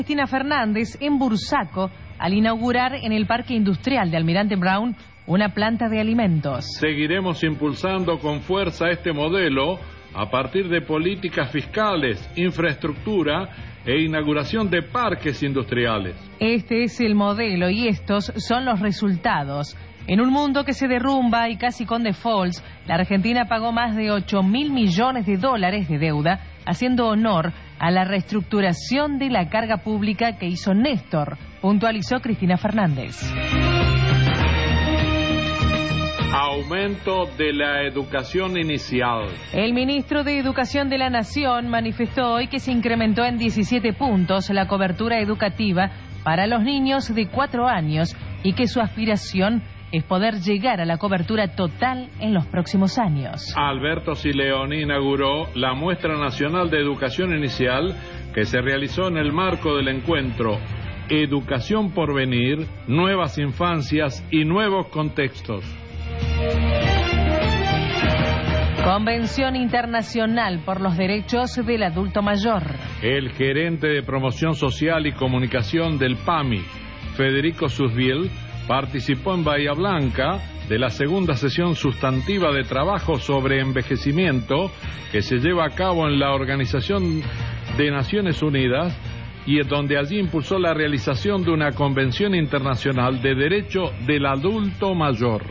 Cristina Fernández en Bursaco al inaugurar en el Parque Industrial de Almirante Brown una planta de alimentos. Seguiremos impulsando con fuerza este modelo a partir de políticas fiscales, infraestructura e inauguración de parques industriales. Este es el modelo y estos son los resultados. En un mundo que se derrumba y casi con defaults, la Argentina pagó más de 8.000 millones de dólares de deuda, haciendo honor a la reestructuración de la carga pública que hizo Néstor, puntualizó Cristina Fernández. Aumento de la educación inicial. El ministro de Educación de la Nación manifestó hoy que se incrementó en 17 puntos la cobertura educativa para los niños de 4 años y que su aspiración es poder llegar a la cobertura total en los próximos años. Alberto Sileoni inauguró la Muestra Nacional de Educación Inicial que se realizó en el marco del encuentro Educación por Venir, Nuevas Infancias y Nuevos Contextos. Convención Internacional por los Derechos del Adulto Mayor. El gerente de Promoción Social y Comunicación del PAMI, Federico Susbiel, participó en Bahía Blanca de la segunda sesión sustantiva de trabajo sobre envejecimiento que se lleva a cabo en la Organización de Naciones Unidas y donde allí impulsó la realización de una Convención Internacional de Derecho del Adulto Mayor.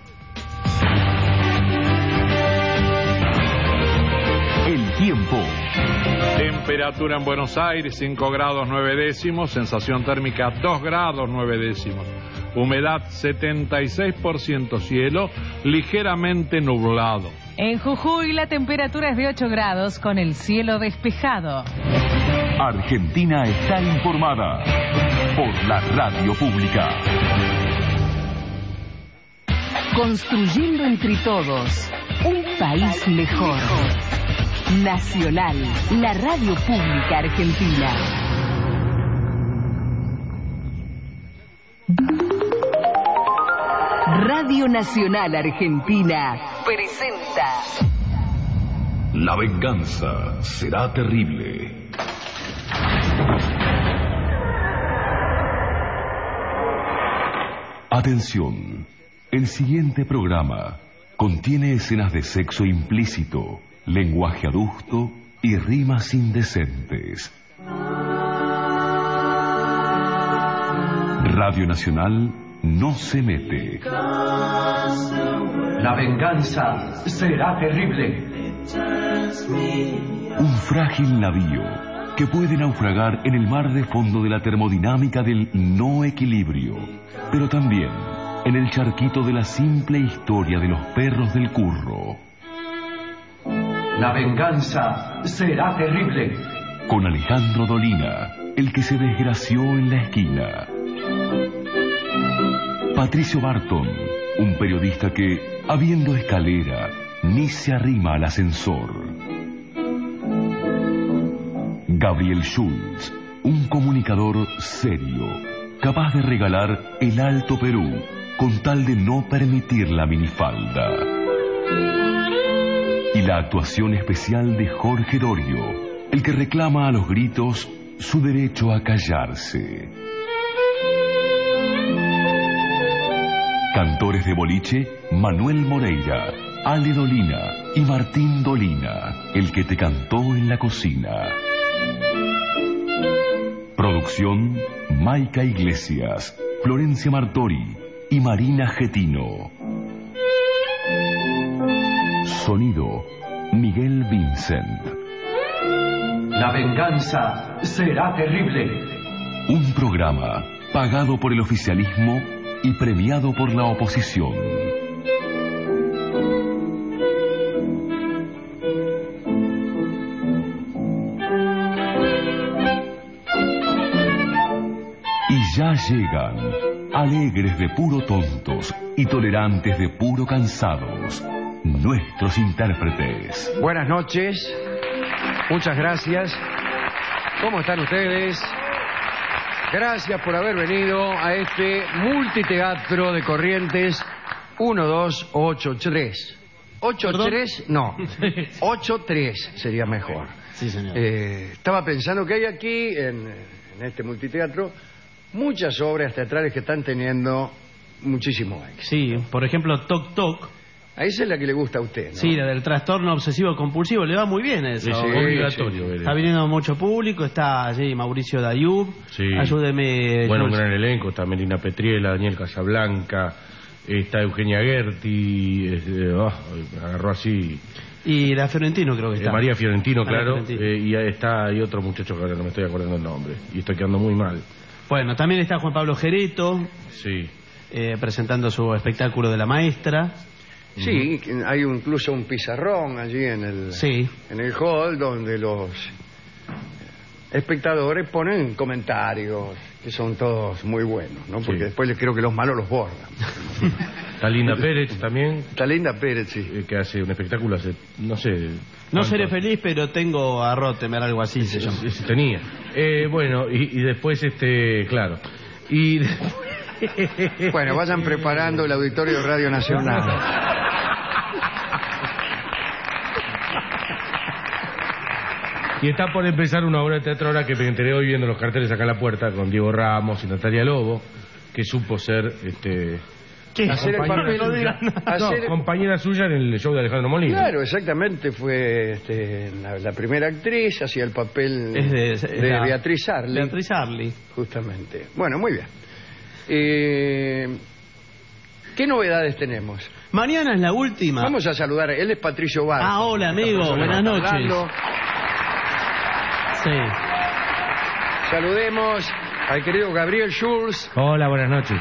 El tiempo. Temperatura en Buenos Aires 5 grados 9 décimos, sensación térmica 2 grados 9 décimos. Humedad 76%, cielo ligeramente nublado. En Jujuy la temperatura es de 8 grados con el cielo despejado. Argentina está informada por la radio pública. Construyendo entre todos un país mejor. Nacional, la radio pública argentina. Radio Nacional Argentina presenta La venganza será terrible. Atención, el siguiente programa contiene escenas de sexo implícito, lenguaje adusto y rimas indecentes. Radio Nacional no se mete. La venganza será terrible. Un frágil navío que puede naufragar en el mar de fondo de la termodinámica del no equilibrio, pero también en el charquito de la simple historia de los perros del curro. La venganza será terrible. Con Alejandro Dolina, el que se desgració en la esquina. Patricio Barton, un periodista que, habiendo escalera, ni se arrima al ascensor. Gabriel Schulz, un comunicador serio, capaz de regalar el Alto Perú con tal de no permitir la minifalda. Y la actuación especial de Jorge Dorio, el que reclama a los gritos su derecho a callarse. Cantores de boliche, Manuel Moreira, Ale Dolina y Martín Dolina, el que te cantó en la cocina. Producción, Maica Iglesias, Florencia Martori y Marina Getino. Sonido, Miguel Vincent. La venganza será terrible. Un programa pagado por el oficialismo y premiado por la oposición. Y ya llegan, alegres de puro tontos y tolerantes de puro cansados, nuestros intérpretes. Buenas noches, muchas gracias. ¿Cómo están ustedes? Gracias por haber venido a este multiteatro de Corrientes 12883. 83, no, 83 sería mejor. Sí, señor. Estaba pensando que hay aquí en en este multiteatro muchas obras teatrales que están teniendo muchísimo éxito. Sí, por ejemplo, Toc Toc. A esa es la que le gusta a usted, ¿no? Sí, la del trastorno obsesivo compulsivo. Le va muy bien eso. Sí, obligatorio. Sí. Está viniendo mucho público. Está allí Mauricio Dayub. Sí. Ayúdeme. Bueno, un Jules. gran elenco. Está Melina Petriela, Daniel Casablanca, está Eugenia Gerti, me agarró así. Y la Fiorentino creo que está. María Fiorentino, María claro. Fiorentino. Y otro muchacho que ahora no me estoy acordando el nombre. Y estoy quedando muy mal. Bueno, también está Juan Pablo Gereto, Sí. presentando su espectáculo de la maestra. Sí, hay incluso un pizarrón allí en el hall donde los espectadores ponen comentarios que son todos muy buenos, ¿no? Porque después les creo que los malos los borran. Está Linda Pérez también. Está Linda Pérez, sí. Que hace un espectáculo hace, no sé... No ¿cuánto? seré feliz, pero tengo a Rottenberg, algo así se llama. Sí, tenía. Bueno, y después, claro. Y... Bueno, vayan preparando el auditorio de Radio Nacional. Y está por empezar una obra de teatro ahora que me enteré hoy viendo los carteles acá en la puerta con Diego Ramos y Natalia Lobo, que supo ser ¿Qué? Hacer el papel, No digan nada. compañera suya en el show de Alejandro Molina. Claro, exactamente, fue la primera actriz, hacía el papel de Beatriz Arli. Beatriz Arli. Justamente. Bueno, muy bien. ¿Qué novedades tenemos? Mañana es la última. Vamos a saludar, él es Patricio Barco. Ah, hola amigo, buenas noches. Sí. Saludemos al querido Gabriel Schulz, Hola, buenas noches.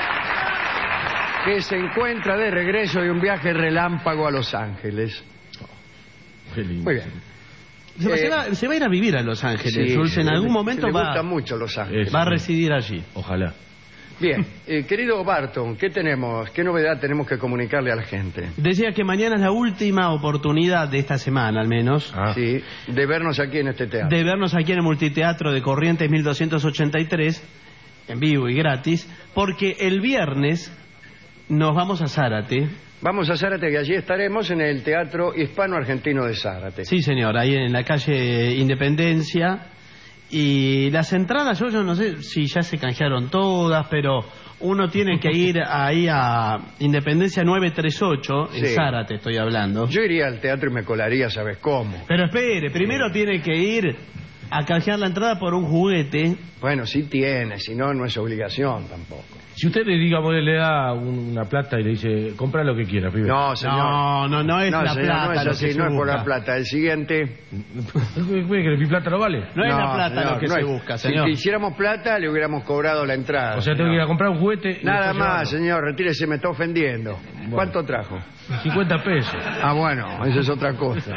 que se encuentra de regreso de un viaje relámpago a Los Ángeles. Qué lindo. Muy bien. Se va a ir a vivir a Los Ángeles. Sí, Schulz en algún momento le va gusta mucho Los Ángeles. a residir allí. Ojalá. Bien, querido Barton, ¿qué tenemos? ¿Qué novedad tenemos que comunicarle a la gente? Decía que mañana es la última oportunidad de esta semana, al menos, Sí, de vernos aquí en este teatro. de vernos aquí en el Multiteatro de Corrientes 1283, en vivo y gratis, porque el viernes nos vamos a Zárate. Vamos a Zárate, que allí estaremos en el Teatro Hispano-Argentino de Zárate. Sí, señor, ahí en la calle Independencia. Y las entradas, yo no sé si ya se canjearon todas, pero uno tiene que ir ahí a Independencia 938, en Sí. Zárate estoy hablando. Yo iría al teatro y me colaría, ¿sabes cómo? Pero espere, primero tiene que ir a canjear la entrada por un juguete. Bueno, sí tiene, si no, no es obligación tampoco. Si usted, digamos, le da una plata y le dice, compra lo que quiera, pibe. No, señor. No es la señor, plata. no es lo así, que se no es por busca. la plata. El siguiente... ¿Cree que mi plata no vale? No es la plata señor, lo que no se es. busca, señor. Si quisiéramos plata, le hubiéramos cobrado la entrada. O sea, tengo que ir a comprar un juguete... y Nada después más, señor, retírese, me está ofendiendo. Bueno. ¿Cuánto trajo? llevarlo. 50 pesos. Ah, bueno, eso es otra cosa.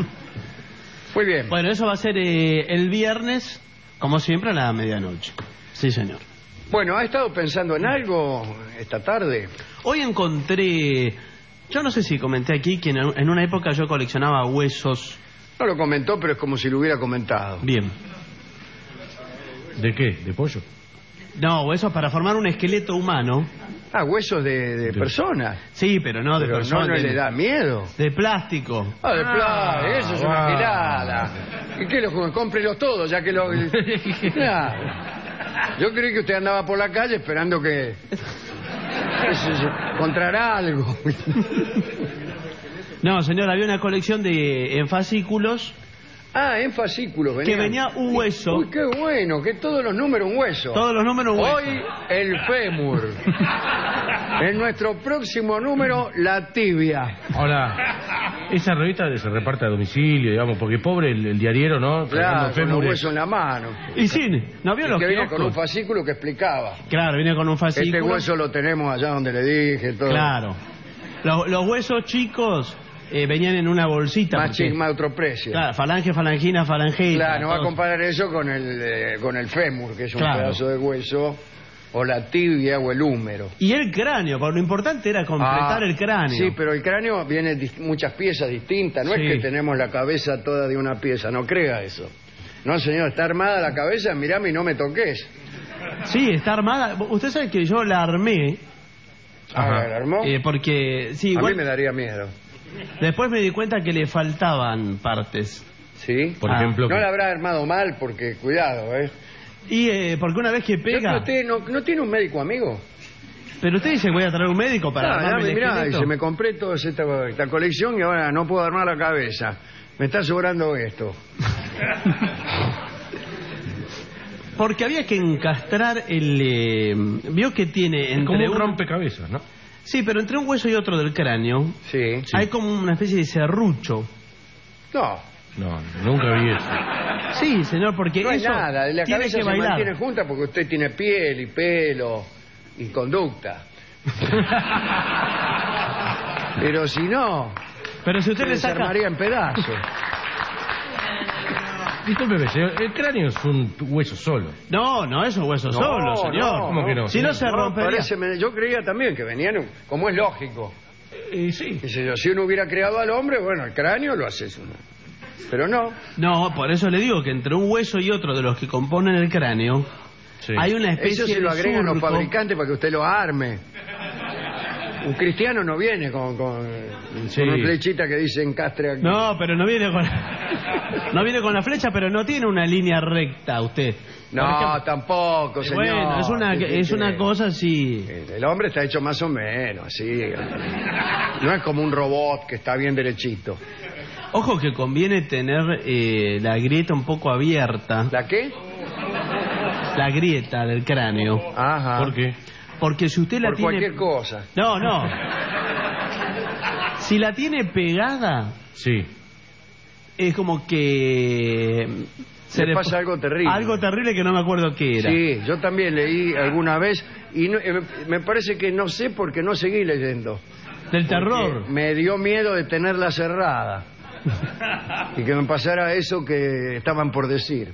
Muy bien. Bueno, eso va a ser el viernes, como siempre, a la medianoche. Sí, señor. Bueno, ¿ha estado pensando en algo esta tarde? Hoy encontré... Yo no sé si comenté aquí que en una época yo coleccionaba huesos. No lo comentó, pero es como si lo hubiera comentado. Bien. ¿De qué? ¿De pollo? No, huesos para formar un esqueleto humano. Ah, huesos de personas. Sí, pero no de Pero personas. no le da miedo. De plástico. Ah, de plata, eso es una ah. gilada. ¿Y qué lo cómprelos todos, ya que lo... Claro. Yo creí que usted andaba por la calle esperando que encontrara algo. No, señor, había una colección en fascículos Ah, en fascículos. que venía un hueso. Uy, qué bueno, que todos los números un hueso. Todos los números un hueso. Hoy el fémur. En nuestro próximo número, la tibia. Ahora, esa revista se reparte a domicilio, digamos, porque pobre el diariero, ¿no? Claro, Fernando con los Fémures. huesos en la mano. Y sí, ¿no vio Y los que viene con un kioscos? fascículo que explicaba. Claro, viene con un Este fascículo. hueso lo tenemos allá donde le dije, todo. Claro. Los huesos chicos venían en una bolsita. Más porque- chic, más otro precio. Claro, falange, falangina, falangeta. Claro, no va a todo. comparar eso con el fémur, que es un Claro. pedazo de hueso, o la tibia o el húmero. Y el cráneo, porque lo importante era completar el cráneo. Sí, pero el cráneo viene muchas piezas distintas. No Sí. es que tenemos la cabeza toda de una pieza, no crea eso. No, señor, está armada la cabeza, mirame y no me toques. Sí, está armada. Usted sabe que yo la armé A ver, ¿armó? porque... Sí, A igual, mí me daría miedo. después me di cuenta que le faltaban partes. ¿Sí? Por Ah. ejemplo, No la habrá armado mal porque, cuidado, ¿eh? Y porque una vez que pega... ¿Usted no tiene un médico amigo? Pero usted dice, voy a traer un médico para armarme el mirá, esqueleto. dice, me compré toda esta colección y ahora no puedo armar la cabeza. Me está sobrando esto. Porque había que encastrar el... vio que tiene entre como un rompecabezas, ¿no? Sí, pero entre un hueso y otro del cráneo Sí. hay como una especie de serrucho. No. No, nunca vi eso. Sí, señor, porque No hay eso nada. La tiene cabeza que se bailar. mantiene junta porque usted tiene piel y pelo y conducta. Pero si no, Pero si usted se le saca... desarmaría en pedazos. Discúlpeme, señor, el cráneo es un hueso solo. No es un hueso solo, señor. ¿Cómo que no? Si no se rompería. Yo creía también que venían, como es lógico. Sí. Qué sé yo, si uno hubiera creado al hombre, bueno, el cráneo lo haces uno. Pero no. No, por eso le digo que entre un hueso y otro de los que componen el cráneo Sí. hay una especie Eso se lo de agregan los surco. fabricantes para que usted lo arme. Un cristiano no viene con Sí. una flechita que dice encastre aquí. No, pero no viene con no viene con la flecha, pero no tiene una línea recta usted. No, tampoco, señor. Bueno, es una cosa así. El hombre está hecho más o menos, así. No es como un robot que está bien derechito. Ojo que conviene tener la grieta un poco abierta. ¿La qué? La grieta del cráneo. Ajá. ¿Por qué? Porque si usted la Por tiene... cualquier cosa. No. Si la tiene pegada, Sí. es como que... Se le pasa algo terrible. Algo terrible que no me acuerdo qué era. Sí, yo también leí alguna vez y me parece que no sé porque no seguí leyendo. Del terror. Porque me dio miedo de tenerla cerrada y que me pasara eso que estaban por decir.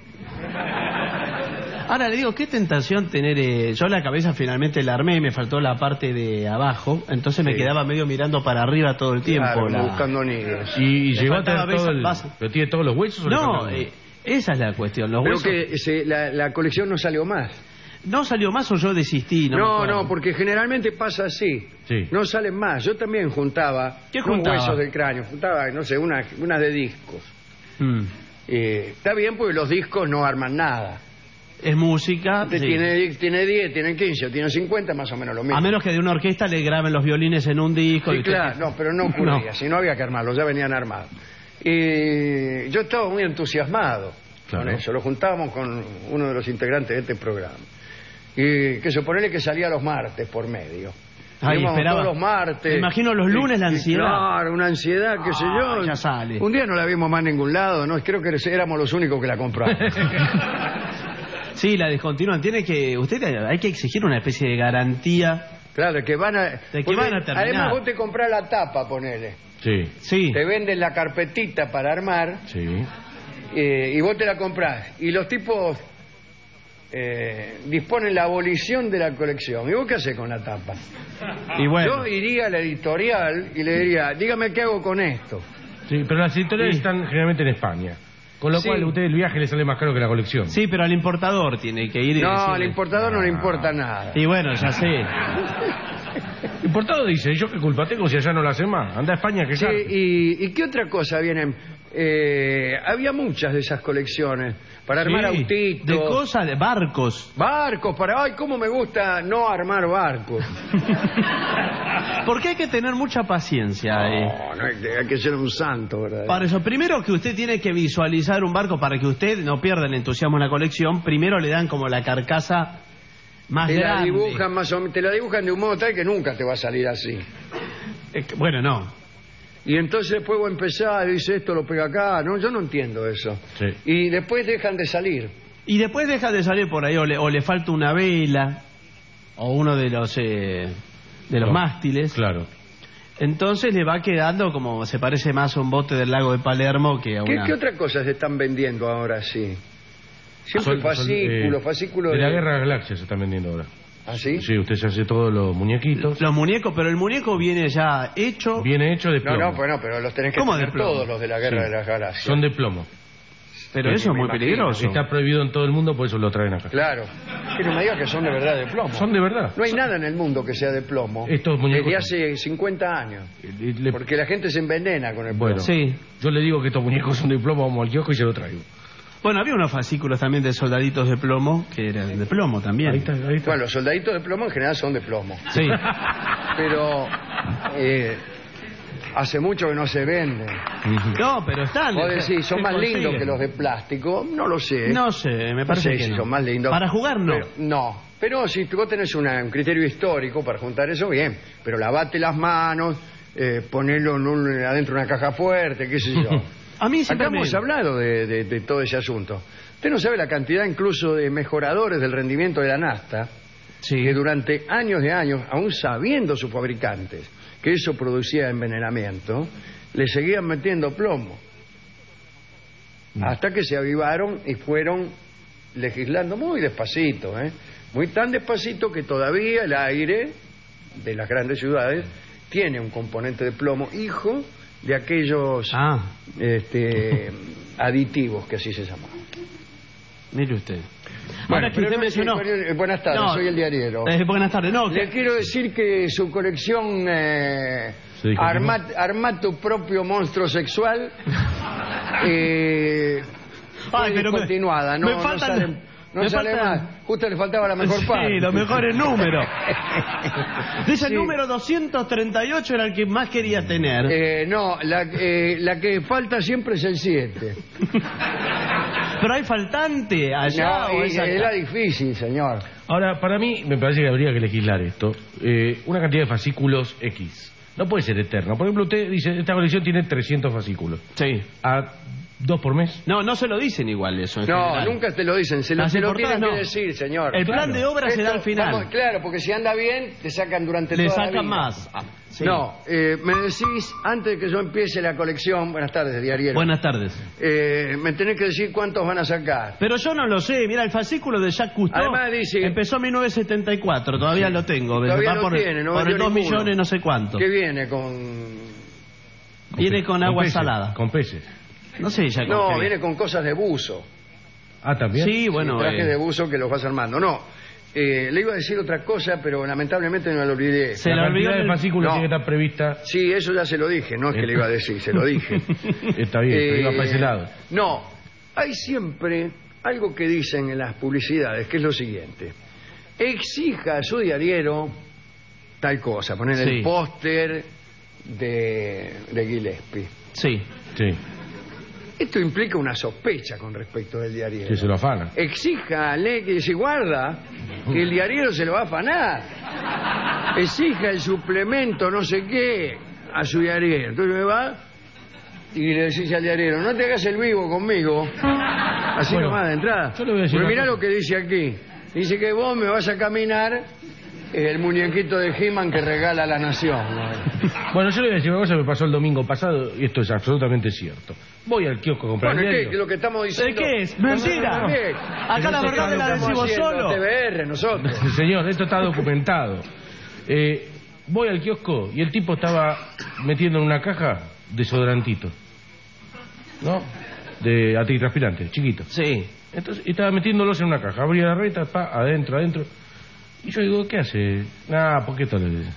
Ahora le digo, qué tentación tener... yo la cabeza finalmente la armé, me faltó la parte de abajo, entonces me Sí. quedaba medio mirando para arriba todo el tiempo. Claro, la- buscando nidos. ¿Y Le llegó a faltaba tener todo el... basa. ¿Pero tiene todos los huesos o le No, faltan? esa es la cuestión. Los Pero huesos... que la colección no salió más. ¿No salió más o yo desistí? me No, acuerdo. porque generalmente pasa así. Sí. No salen más. Yo también juntaba, ¿Qué no juntaba? huesos del cráneo, juntaba, no sé, unas de discos. Mm. Está bien porque los discos no arman nada. Es música. Usted sí. tiene 10, tiene 15 o tiene 50, más o menos lo mismo. A menos que de una orquesta le graben los violines en un disco. Sí, y usted- claro, no, pero no ocurría, No. si no había que armarlos, ya venían armados. Y yo estaba muy entusiasmado Claro. con eso, lo juntábamos con uno de los integrantes de este programa. Y que suponele que salía los martes por medio. Ay, Íbamos esperaba. todos los martes. Me imagino los lunes la ansiedad. Claro, una ansiedad, qué sé yo. Ya sale. Un día no la vimos más en ningún lado, no, creo que éramos los únicos que la compramos. Sí, la descontinúan. Tiene que... hay que exigir una especie de garantía. Claro, de que van a... De que porque van a terminar. Además vos te comprás la tapa, ponele. Sí. Sí. Te venden la carpetita para armar Sí. y vos te la comprás. Y los tipos disponen la abolición de la colección. ¿Y vos qué haces con la tapa? Y bueno. Yo iría a la editorial y le diría, dígame qué hago con esto. Sí, pero las editoriales Sí. están generalmente en España. Con lo Sí. cual, a usted el viaje le sale más caro que la colección. Sí, pero al importador tiene que ir y No, decirle. al importador no le importa nada. Y bueno, ya sé. El importado dice, ¿yo qué culpa tengo si allá no lo hacen más? Anda a España que Sí, ya. ¿y qué otra cosa vienen? Había muchas de esas colecciones para armar Sí, autitos. de cosas, de barcos. Barcos, ay, cómo me gusta no armar barcos. Porque hay que tener mucha paciencia. No hay que ser un santo, ¿verdad? Para eso, primero que usted tiene que visualizar un barco para que usted no pierda el entusiasmo en la colección. Primero le dan como la carcasa más Te la grande. dibujan más o menos, te la dibujan de un modo tal que nunca te va a salir así. Bueno, no. Y entonces después vos empezás, dice esto lo pega acá, no, yo no entiendo eso. Sí. Y después dejan de salir. Y después deja de salir por ahí o le falta una vela o uno de los No, mástiles. Claro. Entonces le va quedando como se parece más a un bote del lago de Palermo que a una... ¿Qué otra cosa se están vendiendo ahora sí? Siempre fascículos de la de... Guerra de las Galaxias se están vendiendo ahora. ¿Ah, sí? Sí, usted se hace todos los muñequitos. Los muñecos, pero el muñeco viene ya hecho... Viene hecho de No, plomo. no, bueno, pero los tenés que ¿Cómo tener de plomo? todos los de la Guerra Sí. de las Galaxias. Son de plomo. Pero Sí, eso es me muy imagino. peligroso. Está prohibido en todo el mundo, por eso lo traen acá. Claro. Que no me digas que son de verdad de plomo. Son de verdad. No hay nada en el mundo que sea de plomo. Estos muñecos Desde son- hace 50 años. Le- Porque la gente se envenena con el plomo. Bueno, Sí. yo le digo que estos muñecos son de plomo, vamos al kiosco y se lo traigo. Bueno, había unos fascículos también de soldaditos de plomo, que eran de plomo también. Ahí está. Bueno, los soldaditos de plomo en general son de plomo. Sí. Pero hace mucho que no se venden. No, pero están. Vos decís, son se más consiguen. lindos que los de plástico. No lo sé. No sé, me parece No sé que si no. son más lindos. Para jugar no. No. Pero si vos tenés un criterio histórico para juntar eso, bien. Pero lavate las manos, ponelo adentro de una caja fuerte, qué sé yo. A mí siempre Acá hemos hablado de todo ese asunto. Usted no sabe la cantidad incluso de mejoradores del rendimiento de la nafta que durante años de años, aún sabiendo sus fabricantes que eso producía envenenamiento, le seguían metiendo plomo. Hasta que se avivaron y fueron legislando muy despacito, muy tan despacito que todavía el aire de las grandes ciudades tiene un componente de plomo, hijo de aquellos aditivos que así se llamaban. Mire usted. Bueno, Ahora que usted mencionó... buenas tardes, No, soy el diariero. buenas tardes. No, Le quiero decir que su colección Arma tu propio monstruo sexual fue continuada. No, me faltan... No sale más. Justo le faltaba la mejor parte. Sí, los mejores números. Dice el Sí. número 238 era el que más quería tener. No, la que falta siempre es el 7. Pero hay faltante allá No, o es acá? era difícil, señor. Ahora, para mí, me parece que habría que legislar esto. Una cantidad de fascículos X. No puede ser eterno. Por ejemplo, usted dice, esta colección tiene 300 fascículos. Sí. ¿A 2 por mes? No se lo dicen igual eso. En No, general. nunca te lo dicen. Se lo Portadas tienen no. que decir, señor. El plan de obra se da al final. Vamos, claro, porque si anda bien, te sacan durante Le toda la sacan vida. más. Sí. No, me decís, antes de que yo empiece la colección, buenas tardes, diariero. Buenas tardes. Me tenés que decir cuántos van a sacar. Pero yo no lo sé. Mira, el fascículo de Jacques Cousteau Además dice... empezó en 1974. Todavía lo tengo. Todavía Va lo por, tiene, no por vendió el 2 ninguno. millones no sé cuánto. ¿Qué viene con...? Viene con agua peces, salada. Con peces. No sé ya con No, qué viene con cosas de buzo. Ah, ¿también? Sí, bueno. Trajes de buzo que los vas armando. No, le iba a decir otra cosa, pero lamentablemente me lo olvidé. Se La le olvidó cantidad de fascículos No. tiene que estar prevista. Sí, eso ya se lo dije, no es que le iba a decir, se lo dije. Está bien, pero iba para ese lado. No, hay siempre algo que dicen en las publicidades, que es lo siguiente. Exija a su diariero tal cosa, poner Sí. el póster de Gillespie. Sí. Sí, Esto implica una sospecha con respecto del diariero. que se lo afana. Exíjale que se guarda, que el diariero se lo va a afanar. Exija el suplemento no sé qué a su diariero. Entonces me va y le decís al diariero, no te hagas el vivo conmigo. Así Bueno, nomás de entrada. yo le voy a decir Pero una mirá cosa. lo que dice aquí. Dice que vos me vas a caminar el muñequito de He-Man que regala la nación. Bueno, yo le voy a decir una cosa que me pasó el domingo pasado, y esto es absolutamente cierto. Voy al kiosco a comprar Bueno, el ¿qué? diario. Lo que estamos diciendo... ¿Qué es? ¡Mentira! ¿Qué? Acá la verdad me la Estamos decimos haciendo solo. TBR nosotros. Señor, esto está documentado. Voy al kiosco y el tipo estaba metiendo en una caja desodorantito. ¿No? De antitranspirante, chiquito. Sí. Entonces, y estaba metiéndolos en una caja. Abría la reta, adentro. Y yo digo, ¿qué hace? ¿Por qué esto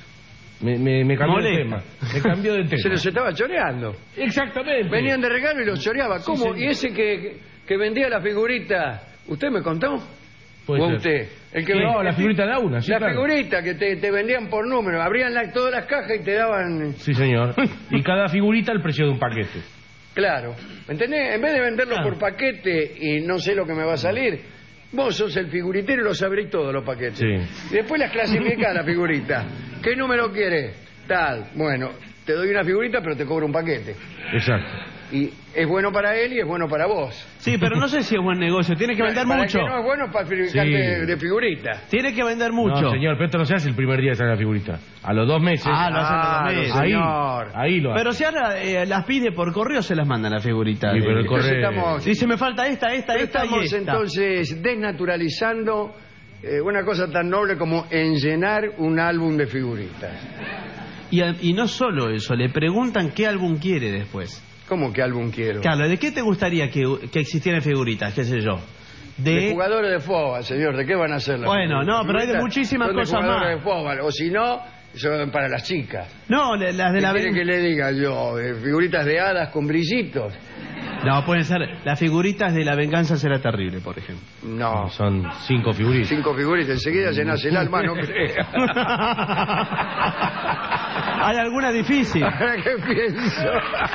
me cambió de Molesta. tema? Me cambió de tema. Se los estaba choreando. Exactamente. Venían de regalo y los choreaba. ¿Cómo? señor. ¿Y ese que vendía la figurita? ¿Usted me contó? Puede ¿O ser. usted? El que No, vendía- la figurita de a una, sí, La claro. figurita que te vendían por número. Abrían todas las cajas y te daban... Sí, señor. Y cada figurita el precio de un paquete. Claro. ¿Me entendés? En vez de venderlo Claro. por paquete y no sé lo que me va a salir, vos sos el figuritero y los abrís todos los paquetes. Sí. Y después las clasificás la figurita. ¿Qué número quieres? Tal. Bueno, te doy una figurita pero te cobro un paquete. Exacto. Y es bueno para él y es bueno para vos. Sí, pero no sé si es buen negocio. Tiene que vender Para mucho. que no es bueno para el fabricante Sí. de figuritas. Tiene que vender mucho. No, señor, pero esto no se hace el primer día de sacar la figurita. A los 2 meses. Ah, lo hacen los dos meses. ahí, señor. ahí lo hace. Pero si ahora las pide por correo, se las mandan las figuritas. Sí, pero el Entonces correo... estamos- Dice, me falta esta y Estamos esta. entonces desnaturalizando una cosa tan noble como enllenar un álbum de figuritas. Y no solo eso, le preguntan qué álbum quiere después. ¿Cómo que álbum quiero? Carlos, ¿de qué te gustaría que existieran figuritas? ¿Qué sé yo? De jugadores de fútbol, señor. ¿De qué van a hacer las Bueno, figuritas? no, pero hay de Figuritas muchísimas son de cosas jugadores más. de fútbol. O si no, son para las chicas. No, las de ¿Qué la... quiere que le diga yo? Figuritas de hadas con brillitos. No, pueden ser las figuritas de La venganza será terrible, por ejemplo. No. Son 5 figuritas. 5 figuritas, enseguida llenas el alma, no crea. ¿Hay alguna difícil? ¿Ahora qué pienso?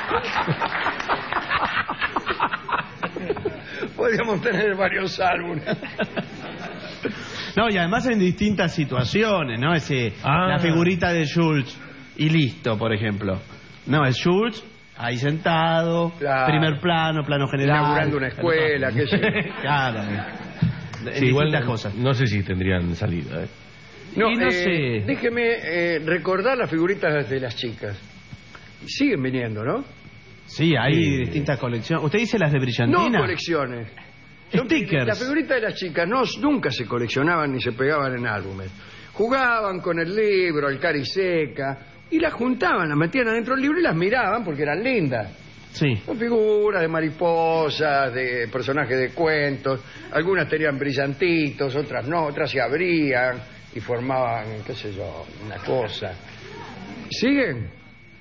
Podríamos tener varios álbumes. No, y además en distintas situaciones, ¿no? La figurita de Schultz y listo, por ejemplo. No, es Schultz ahí sentado, Claro. Primer plano, plano general. Inaugurando una escuela, qué sé yo. Claro. Sí, igual distintas cosas. no sé si tendrían salida. No, Y no sé. Déjeme recordar las figuritas de las chicas. Siguen viniendo, ¿no? Sí, hay distintas colecciones. ¿Usted dice las de Brillantina? No colecciones. Stickers. Las figuritas de las chicas nunca se coleccionaban ni se pegaban en álbumes. Jugaban con el libro, el cariseca, y las juntaban, las metían adentro del libro y las miraban porque eran lindas. Sí. Son figuras de mariposas, de personajes de cuentos. Algunas tenían brillantitos, otras no, otras se abrían y formaban, qué sé yo, una cosa. ¿Siguen?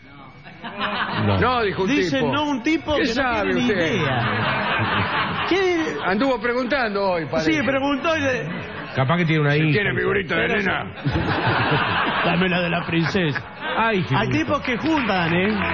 No, dijo un Dicen tipo. no un tipo ¿Qué que no sabe tiene ni usted? idea. ¿Qué? Anduvo preguntando hoy, parece. Sí, preguntó y Capaz que tiene una hija. ¿Tiene figurita de nena? Dame la de la princesa. Hay Hay figuritas. tipos que juntan,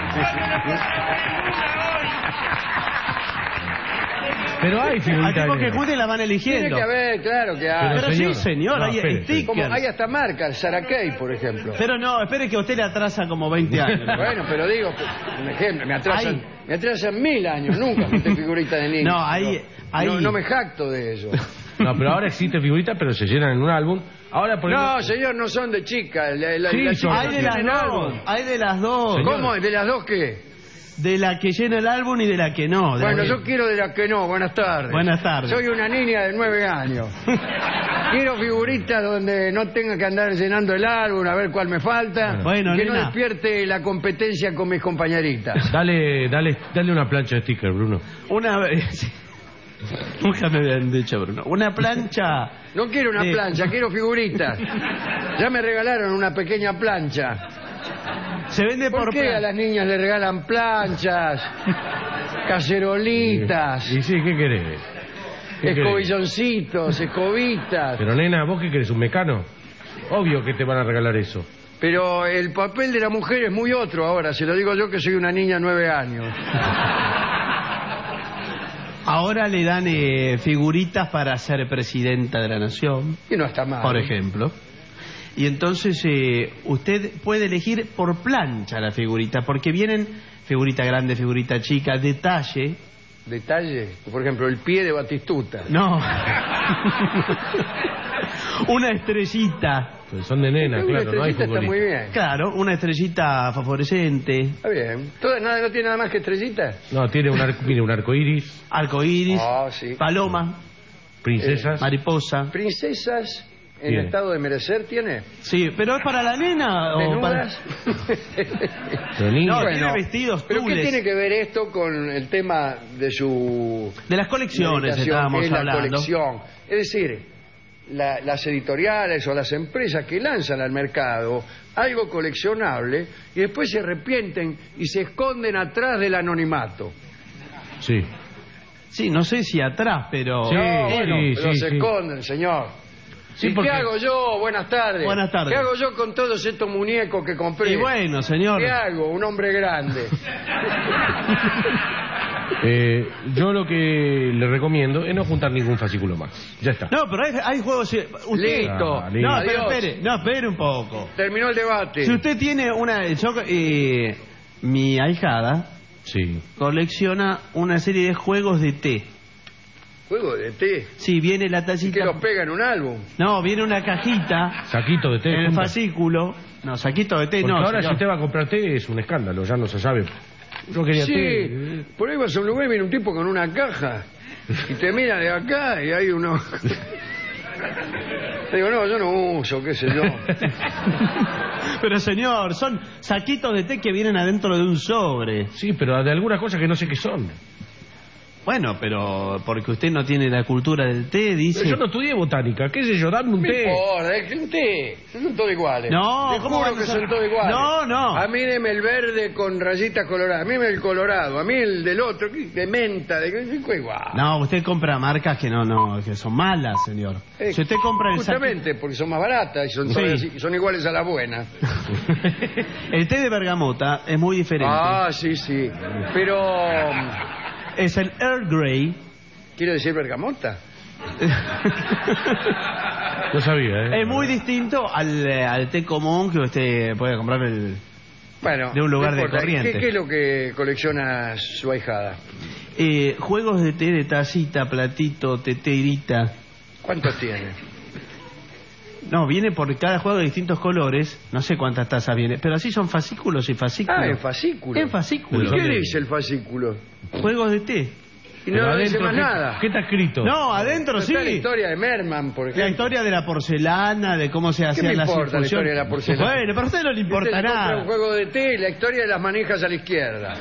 Pero hay Hay figuritas. tipos que de- juntan y las van Tiene eligiendo. que haber, claro que hay. Pero señor. sí, señor, No, hay espere. stickers. Como hay hasta marcas, Sarah Kay, por ejemplo. Pero no, espere que usted le atrasa como 20 años. Bueno, pero digo, un ejemplo, me atrasan Hay. 1000 años, nunca junté figurita de niño. No, hay- No me jacto de eso. No, pero ahora existe figuritas, pero se llenan en un álbum. Ahora, por No, ejemplo- señor, no son de chicas. Sí, las son. chicas Hay no de las tienen dos. álbum. Hay de las dos. Señor. ¿Cómo? ¿De las dos qué? De la que llena el álbum y de la que no. de la Bueno, que- yo quiero de las que no. Buenas tardes. Buenas tardes. Soy una niña de 9 años. Quiero figuritas donde no tenga que andar llenando el álbum a ver cuál me falta. Bueno, que no nena. despierte la competencia con mis compañeritas. Dale una plancha de sticker, Bruno. Una vez. Nunca me habían dicho, Bruno. Una plancha. No quiero una de- plancha, quiero figuritas. Ya me regalaron una pequeña plancha. Se vende ¿Por por qué a plan. las niñas le regalan planchas, cacerolitas, Y sí, ¿qué querés? ¿Qué querés? escobilloncitos, escobitas? Pero nena, ¿vos qué querés? ¿Un mecano? Obvio que te van a regalar eso. Pero el papel de la mujer es muy otro ahora, se lo digo yo que soy una niña de 9 años. Ahora le dan figuritas para ser presidenta de la nación, Y no está mal. por ejemplo. Y entonces usted puede elegir por plancha la figurita, porque vienen figurita grande, figurita chica, detalle. Detalle, por ejemplo, el pie de Batistuta. No. Una estrellita. Pues son de nena, Una claro, no hay estrellita está muy futbolista. bien. Claro, una estrellita fosforescente, Está bien. ¿No tiene nada más que estrellitas? No, tiene mire, un arco iris, arco iris, Ah, sí. paloma, princesas. mariposa. ¿Princesas en Bien. estado de merecer tiene? Sí, pero ¿es para la nena o para...? ¿Desnudas? Pero niña. No, tiene vestidos ¿Pero qué tules. tiene que ver esto con el tema de su De las colecciones dedicación, estábamos que es la hablando. colección? Es decir, las editoriales o las empresas que lanzan al mercado algo coleccionable y después se arrepienten y se esconden atrás del anonimato. Sí. Sí, no sé si atrás, pero... Sí, No, bueno, sí, pero sí, se sí. esconden, señor. Sí, ¿Y porque- qué hago yo? Buenas tardes. Buenas tardes. ¿Qué hago yo con todos estos muñecos que compré? Y bueno, señor. ¿Qué hago? Un hombre grande. Yo lo que le recomiendo es no juntar ningún fascículo más. Ya está. No, pero hay juegos... Usted... Listo. Ah, listo. No, pero Adiós. espere, no, espere un poco. Terminó el debate. Si usted tiene una... mi ahijada Sí. colecciona una serie de juegos de té. Juego de té. Sí, viene la ¿Y tacita... que los pega en un álbum? No, viene una cajita Saquito de té. en el junta. fascículo. No, saquito de té, Porque no. ahora señor. si usted va a comprar té es un escándalo, ya no se sabe. Yo quería té. Sí, por ahí vas a un lugar y viene un tipo con una caja y te mira de acá y hay uno... Te digo, no, yo no uso, qué sé yo. Pero señor, son saquitos de té que vienen adentro de un sobre. Sí, pero de algunas cosas que no sé qué son. Bueno, pero porque usted no tiene la cultura del té, dice... Yo no estudié botánica, qué sé yo, dame un té. Un té, son todos iguales. No, te ¿cómo juro que son todos iguales. No. A mí deme el verde con rayitas coloradas, a mí me el colorado, a mí el del otro, de menta, igual. No, usted compra marcas que que son malas, señor. Si usted compra el justamente, porque son más baratas y son, son iguales a las buenas. El té de bergamota es muy diferente. Ah, sí, pero... Es el Earl Grey. ¿Quiere decir bergamota? No sabía, ¿eh? Es muy distinto al té común que usted puede comprar de un lugar de corriente. ¿Qué es lo que colecciona su ahijada? Juegos de té de tacita, platito, teterita. ¿Cuántos tiene? No, viene por cada juego de distintos colores. No sé cuántas tazas viene, pero así son fascículos y fascículos. Ah, en fascículos. En fascículos. ¿Qué dice el fascículo? Juegos de té. Y no dice más nada. ¿Qué está escrito? No, adentro sí. Está la historia de Merman, por ejemplo. La historia de la porcelana, de cómo se hacían las infusiones. ¿Qué me importa la historia de la porcelana? Bueno, pero a usted no le importa usted nada. compra un juego de té y la historia de las manijas a la izquierda.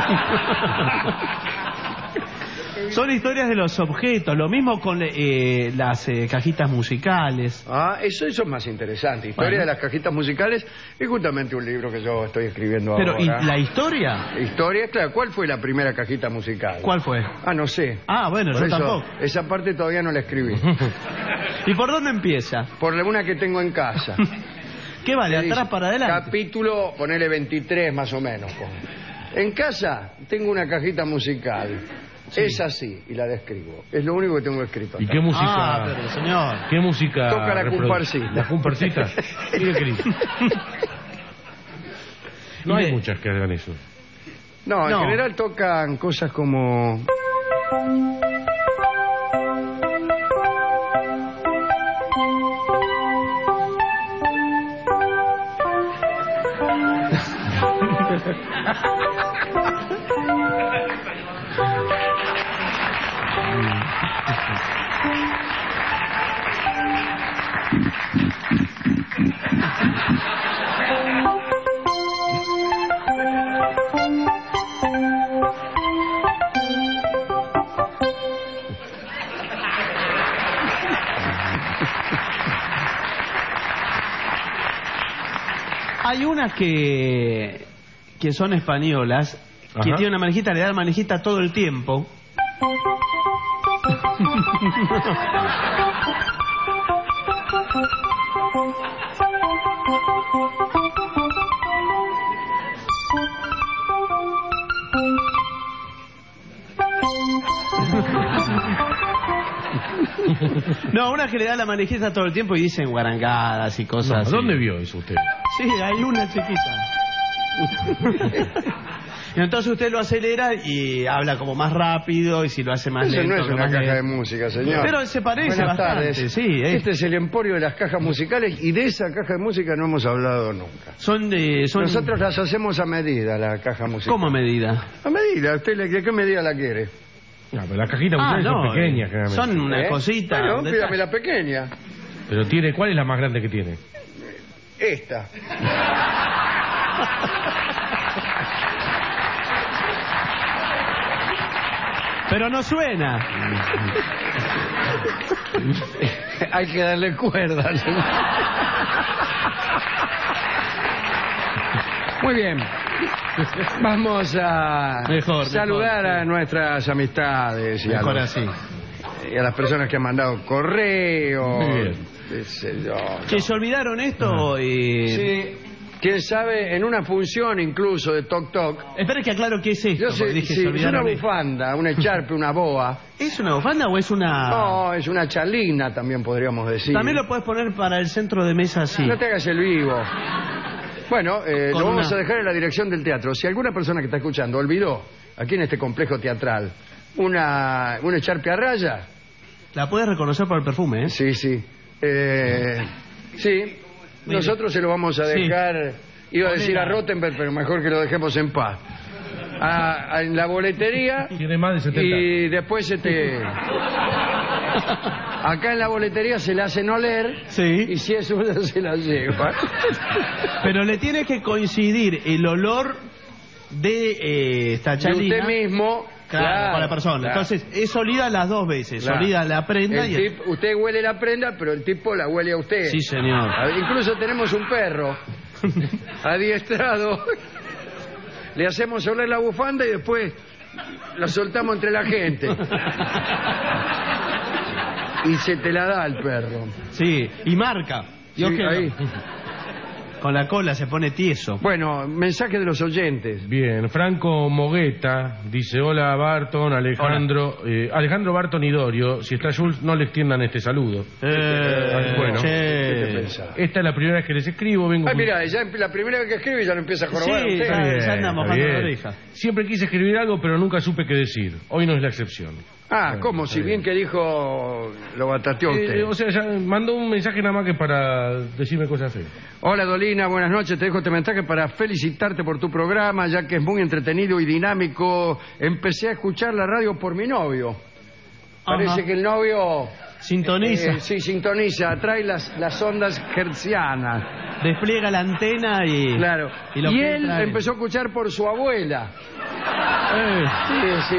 Son historias de los objetos, lo mismo con las cajitas musicales. Ah, eso es más interesante. Historia de las cajitas musicales es justamente un libro que yo estoy escribiendo ahora. Pero, ¿y la historia? Historia, claro. ¿Cuál fue la primera cajita musical? ¿Cuál fue? Ah, no sé. Ah, bueno, por yo eso, tampoco. Esa parte todavía no la escribí. ¿Y por dónde empieza? Por una que tengo en casa. ¿Qué vale? ¿Atrás para adelante? Capítulo, ponele 23 más o menos. En casa tengo una cajita musical. Sí. Es así, y la describo. Es lo único que tengo escrito. ¿Y qué música? Ah, pero señor. ¿Qué música? Toca la comparsita. ¿La comparsita? Mire qué lindo. No hay muchas que hagan eso. No, en general tocan cosas como... Hay unas que son españolas, que tiene una manejita, le da la manejita todo el tiempo. No, una que le da la manejita todo el tiempo y dicen guarangadas y cosas así. ¿Dónde vio eso usted? Sí, hay una chiquita. Y entonces usted lo acelera y habla como más rápido, y si lo hace más lento... Eso no es una caja de música, señor. Pero se parece Buenas bastante, tardes. sí. Este es el emporio de las cajas musicales, y de esa caja de música no hemos hablado nunca. Nosotros las hacemos a medida, la caja musical. ¿Cómo a medida? A medida. ¿Usted de qué medida la quiere? No, pero las cajitas musicales son pequeñas, generalmente. Son una cosita. Bueno, pídame la pequeña. Pero ¿cuál es la más grande que tiene? Esta. Pero no suena. Hay que darle cuerdas. Muy bien. Vamos a saludar a nuestras amistades y mejor a así. Y a las personas que han mandado correo. ¿Que se olvidaron esto? Sí. ¿Quién sabe? En una función incluso de Toc Toc. Espera que aclaro qué es esto. Yo sé, dije, sí, es una bufanda, una echarpe, una boa. ¿Es una bufanda o es una...? No, es una charlina también podríamos decir. También lo puedes poner para el centro de mesa así. No te hagas el vivo. Bueno, lo vamos a dejar en la dirección del teatro. Si alguna persona que está escuchando olvidó, aquí en este complejo teatral, una echarpe a raya... La puedes reconocer por el perfume, ¿eh? Sí, sí. Sí, nosotros se lo vamos a dejar... Sí. Iba a decir a Rottenberg, pero mejor que lo dejemos en paz. En la boletería. Tiene más de 70. Y después acá en la boletería se la hacen oler. Sí. Y si es una se la lleva. Pero le tiene que coincidir el olor de esta chalina. De usted mismo Claro, con la persona. Claro. Entonces, es olida las dos veces. Claro. Olida la prenda y... Usted huele la prenda, pero el tipo la huele a usted. Sí, señor. Incluso tenemos un perro adiestrado. Le hacemos oler la bufanda y después la soltamos entre la gente. Y se te la da el perro. Sí, y marca. Sí, ahí. Con la cola se pone tieso. Bueno, mensaje de los oyentes. Bien, Franco Mogueta dice: hola Barton, Alejandro. Alejandro, Barton y Dorio. Si está Jules, no le extiendan este saludo. Bueno, ¿Qué te pensás? esta es la primera vez que les escribo. Vengo Ay, mira, ya la primera vez que escribe ya lo empieza a jorobar Sí, usted. ya anda mojando la oreja. Siempre quise escribir algo, pero nunca supe qué decir. Hoy no es la excepción. Ah, ¿cómo? Si bien que dijo, lo batateó usted. O sea, ya mandó un mensaje nada más que para decirme cosas feas. Hola Dolina, buenas noches. Te dejo este mensaje para felicitarte por tu programa, ya que es muy entretenido y dinámico. Empecé a escuchar la radio por mi novio. Parece que el novio... Sintoniza. Sí, sintoniza. Trae las ondas hertzianas. Despliega la antena y... Claro. Y, lo Y que él entra en- empezó a escuchar por su abuela. Sí.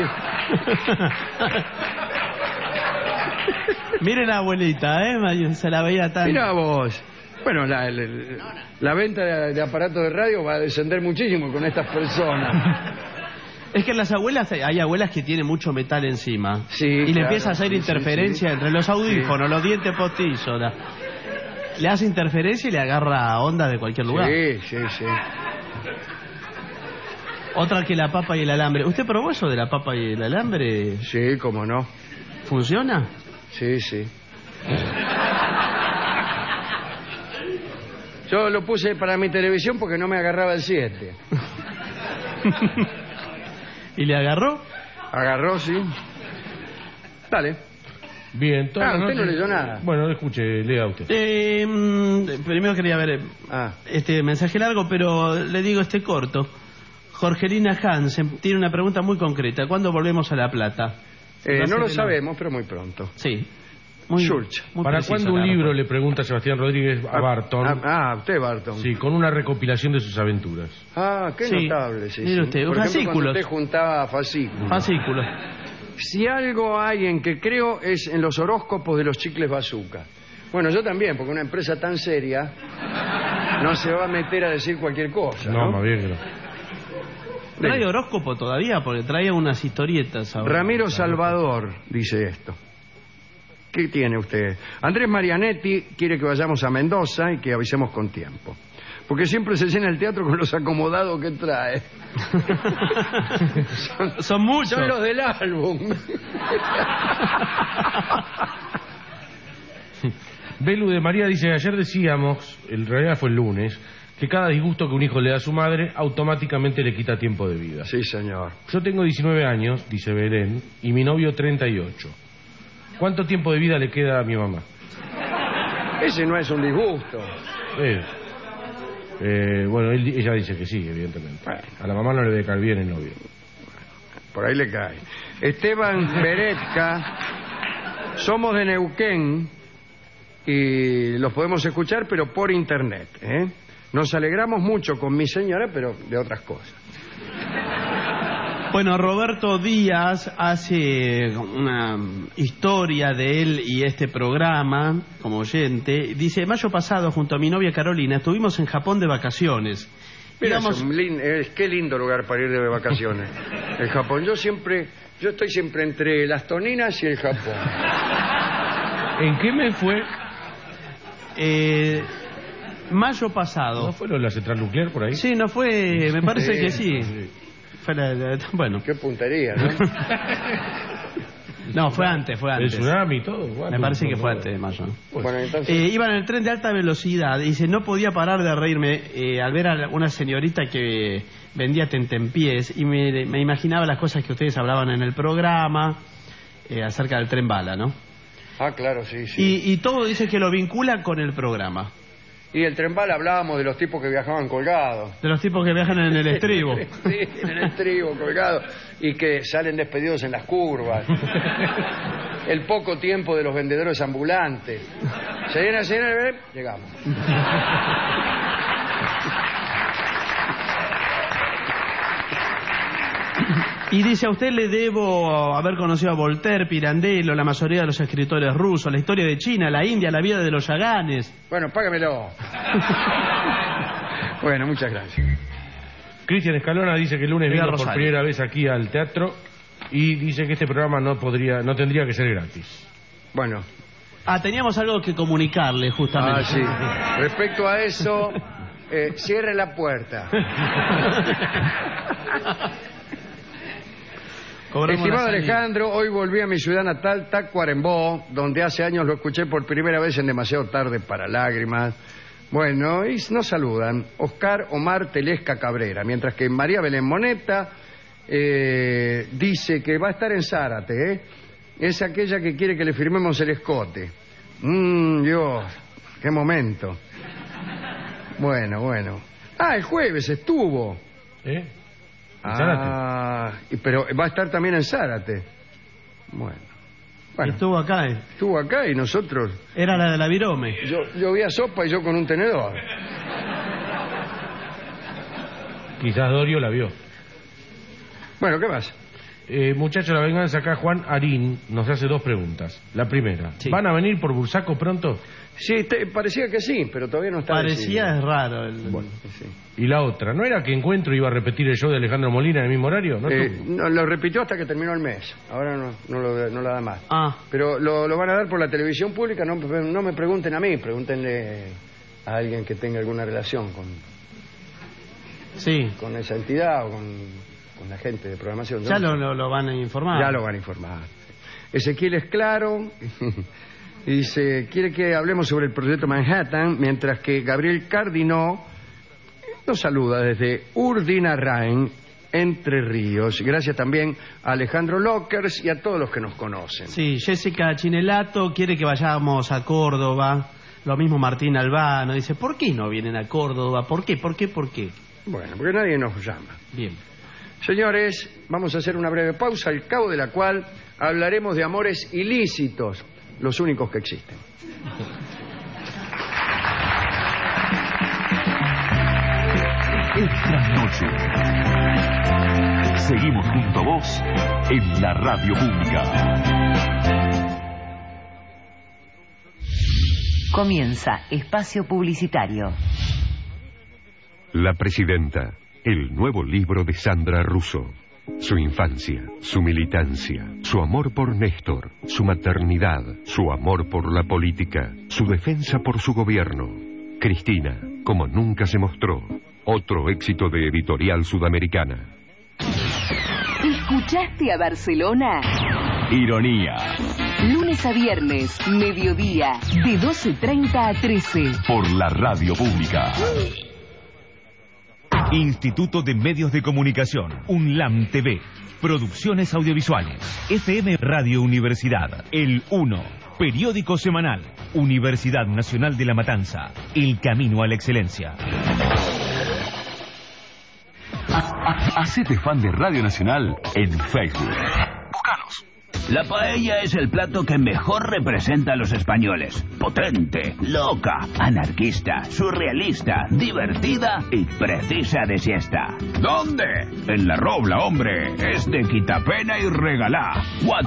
Mire la abuelita, se la veía tan... Mira vos. Bueno, la venta de aparatos de radio va a descender muchísimo con estas personas. Es que las abuelas, hay abuelas que tienen mucho metal encima. Sí, y le claro, empieza a hacer sí, interferencia sí. entre los audífonos, los dientes postizos. Le hace interferencia y le agarra onda de cualquier lugar. Sí. Otra que la papa y el alambre. ¿Usted probó eso de la papa y el alambre? Sí, cómo no. ¿Funciona? Sí. Yo lo puse para mi televisión porque no me agarraba el 7. ¿Y le agarró? Agarró, sí. Dale. Bien, todas las Usted no noches- leyó nada. Bueno, escuche, lea usted. Primero quería ver este mensaje largo, pero le digo este corto. Jorgelina Hansen tiene una pregunta muy concreta. ¿Cuándo volvemos a La Plata? No lo sabemos, pero muy pronto. Sí. Schultz. ¿Para preciso, cuándo un la libro, le pregunta Sebastián Rodríguez a Barton? Usted, Barton. Sí, con una recopilación de sus aventuras. Qué Sí. notable, sí. Mire sí. usted, Por ejemplo, cuando fascículos. usted juntaba fascículos. Fascículos. Si algo hay en que creo es en los horóscopos de los chicles bazooka. Bueno, yo también, porque una empresa tan seria no se va a meter a decir cualquier cosa, ¿no? Más bien que no. ¿Trae horóscopo todavía? Porque traía unas historietas ahora. Ramiro Salvador dice esto. ¿Qué tiene usted? Andrés Marianetti quiere que vayamos a Mendoza y que avisemos con tiempo. Porque siempre se llena el teatro con los acomodados que trae. Son muchos. Son los del álbum. Belu de María dice: ayer decíamos, en realidad fue el lunes, que cada disgusto que un hijo le da a su madre automáticamente le quita tiempo de vida. Sí, señor. Yo tengo 19 años, dice Belén, y mi novio 38. ¿Cuánto tiempo de vida le queda a mi mamá? Ese no es un disgusto. Bueno, ella dice que sí, evidentemente. A la mamá no le debe caer bien el novio. Por ahí le cae. Esteban Beretka, somos de Neuquén y los podemos escuchar, pero por internet. Nos alegramos mucho con mi señora, pero de otras cosas. Bueno, Roberto Díaz hace una historia de él y este programa como oyente. Dice: mayo pasado, junto a mi novia Carolina, estuvimos en Japón de vacaciones. Mira, Digamos- qué lindo lugar para ir de vacaciones. El Japón. Yo estoy siempre entre las Toninas y el Japón. ¿En qué mes fue? Mayo pasado. ¿No fue lo de la central nuclear por ahí? Sí, no fue, me parece Sí, que sí. Fue bueno. Qué puntería, ¿no? No, fue antes. El tsunami y todo. Bueno, Me parece que fue no, antes de mayo. Bueno, entonces... Iban en el tren de alta velocidad. Dice: no podía parar de reírme al ver a una señorita que vendía tentempiés y me imaginaba las cosas que ustedes hablaban en el programa acerca del tren bala, ¿no? claro, sí. Y todo dice que lo vincula con el programa. Y el tren bala hablábamos de los tipos que viajaban colgados. De los tipos que viajan en el estribo. Sí, en el estribo, colgados. Y que salen despedidos en las curvas. El poco tiempo de los vendedores ambulantes. Se llena, llegamos. Y dice, a usted le debo haber conocido a Voltaire, Pirandello, la mayoría de los escritores rusos, la historia de China, la India, la vida de los yaganes. Bueno, págamelo. Bueno, muchas gracias. Cristian Escalona dice que el lunes Mira, vino por Rosario. primera vez aquí al teatro y dice que este programa no tendría que ser gratis. Bueno. Teníamos algo que comunicarle, justamente. Sí. Respecto a eso, cierre la puerta. Estimado Alejandro, hoy volví a mi ciudad natal, Tacuarembó, donde hace años lo escuché por primera vez en Demasiado Tarde para Lágrimas. Bueno, y nos saludan Oscar Omar Telesca Cabrera, mientras que María Belén Moneta dice que va a estar en Zárate, ¿eh? Es aquella que quiere que le firmemos el escote. Dios, qué momento. Bueno. El jueves estuvo. ¿En Zárate? Pero va a estar también en Zárate. Bueno, estuvo acá. Estuvo acá y nosotros... Era la de la virome. Yo vi a sopa y yo con un tenedor. Quizás Dorio la vio. Bueno, ¿qué más? Muchacho, la venganza acá, Juan Arín nos hace 2 preguntas. La primera, Sí. ¿van a venir por Bursaco pronto? Sí, parecía que sí, pero todavía no está Parecía, decidido. es raro. Bueno, sí. Y la otra, ¿no era que Encuentro iba a repetir el show de Alejandro Molina en el mismo horario? No, lo repitió hasta que terminó el mes. Ahora no lo da más. Pero lo van a dar por la televisión pública. No me pregunten a mí, pregúntenle a alguien que tenga alguna relación con esa entidad o con la gente de programación. Ya lo van a informar. Ya lo van a informar. Ezequiel es claro. Y dice, quiere que hablemos sobre el proyecto Manhattan, mientras que Gabriel Cardinó nos saluda desde Urdinarrain, Entre Ríos. Gracias también a Alejandro Lockers y a todos los que nos conocen. Sí, Jessica Chinelato quiere que vayamos a Córdoba. Lo mismo Martín Albano. Dice, ¿por qué no vienen a Córdoba? ¿Por qué? Bueno, porque nadie nos llama. Bien. Señores, vamos a hacer una breve pausa, al cabo de la cual hablaremos de amores ilícitos, los únicos que existen. Extra Noche. Seguimos junto a vos en la radio pública. Comienza Espacio Publicitario. La Presidenta, el nuevo libro de Sandra Russo. Su infancia, su militancia, su amor por Néstor, su maternidad, su amor por la política, su defensa por su gobierno. Cristina, como nunca se mostró. Otro éxito de Editorial Sudamericana. ¿Escuchaste a Barcelona? Ironía. Lunes a viernes, mediodía, de 12:30 a 13. Por la radio pública. Instituto de Medios de Comunicación, UNLAM TV, Producciones Audiovisuales, FM Radio Universidad, El 1, Periódico Semanal, Universidad Nacional de La Matanza, El Camino a la Excelencia. Hacete fan de Radio Nacional en Facebook. Búscanos. La paella es el plato que mejor representa a los españoles. Potente, loca, anarquista, surrealista, divertida y precisa de siesta. ¿Dónde? En La Robla, hombre. Es de Quitapena y Regalá.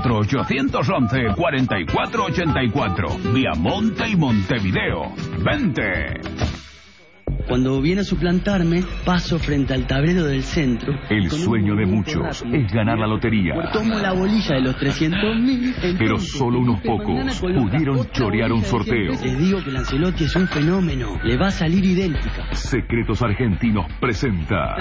4-811-4484. Viamonte y Montevideo. ¡Vente! Cuando viene a suplantarme, paso frente al tablero del centro. El sueño de muchos es ganar la lotería. Tomo la bolilla de los 300.000. Pero solo unos pocos pudieron chorear un sorteo. Les digo que Lancelotti es un fenómeno. Le va a salir idéntica. Secretos Argentinos presenta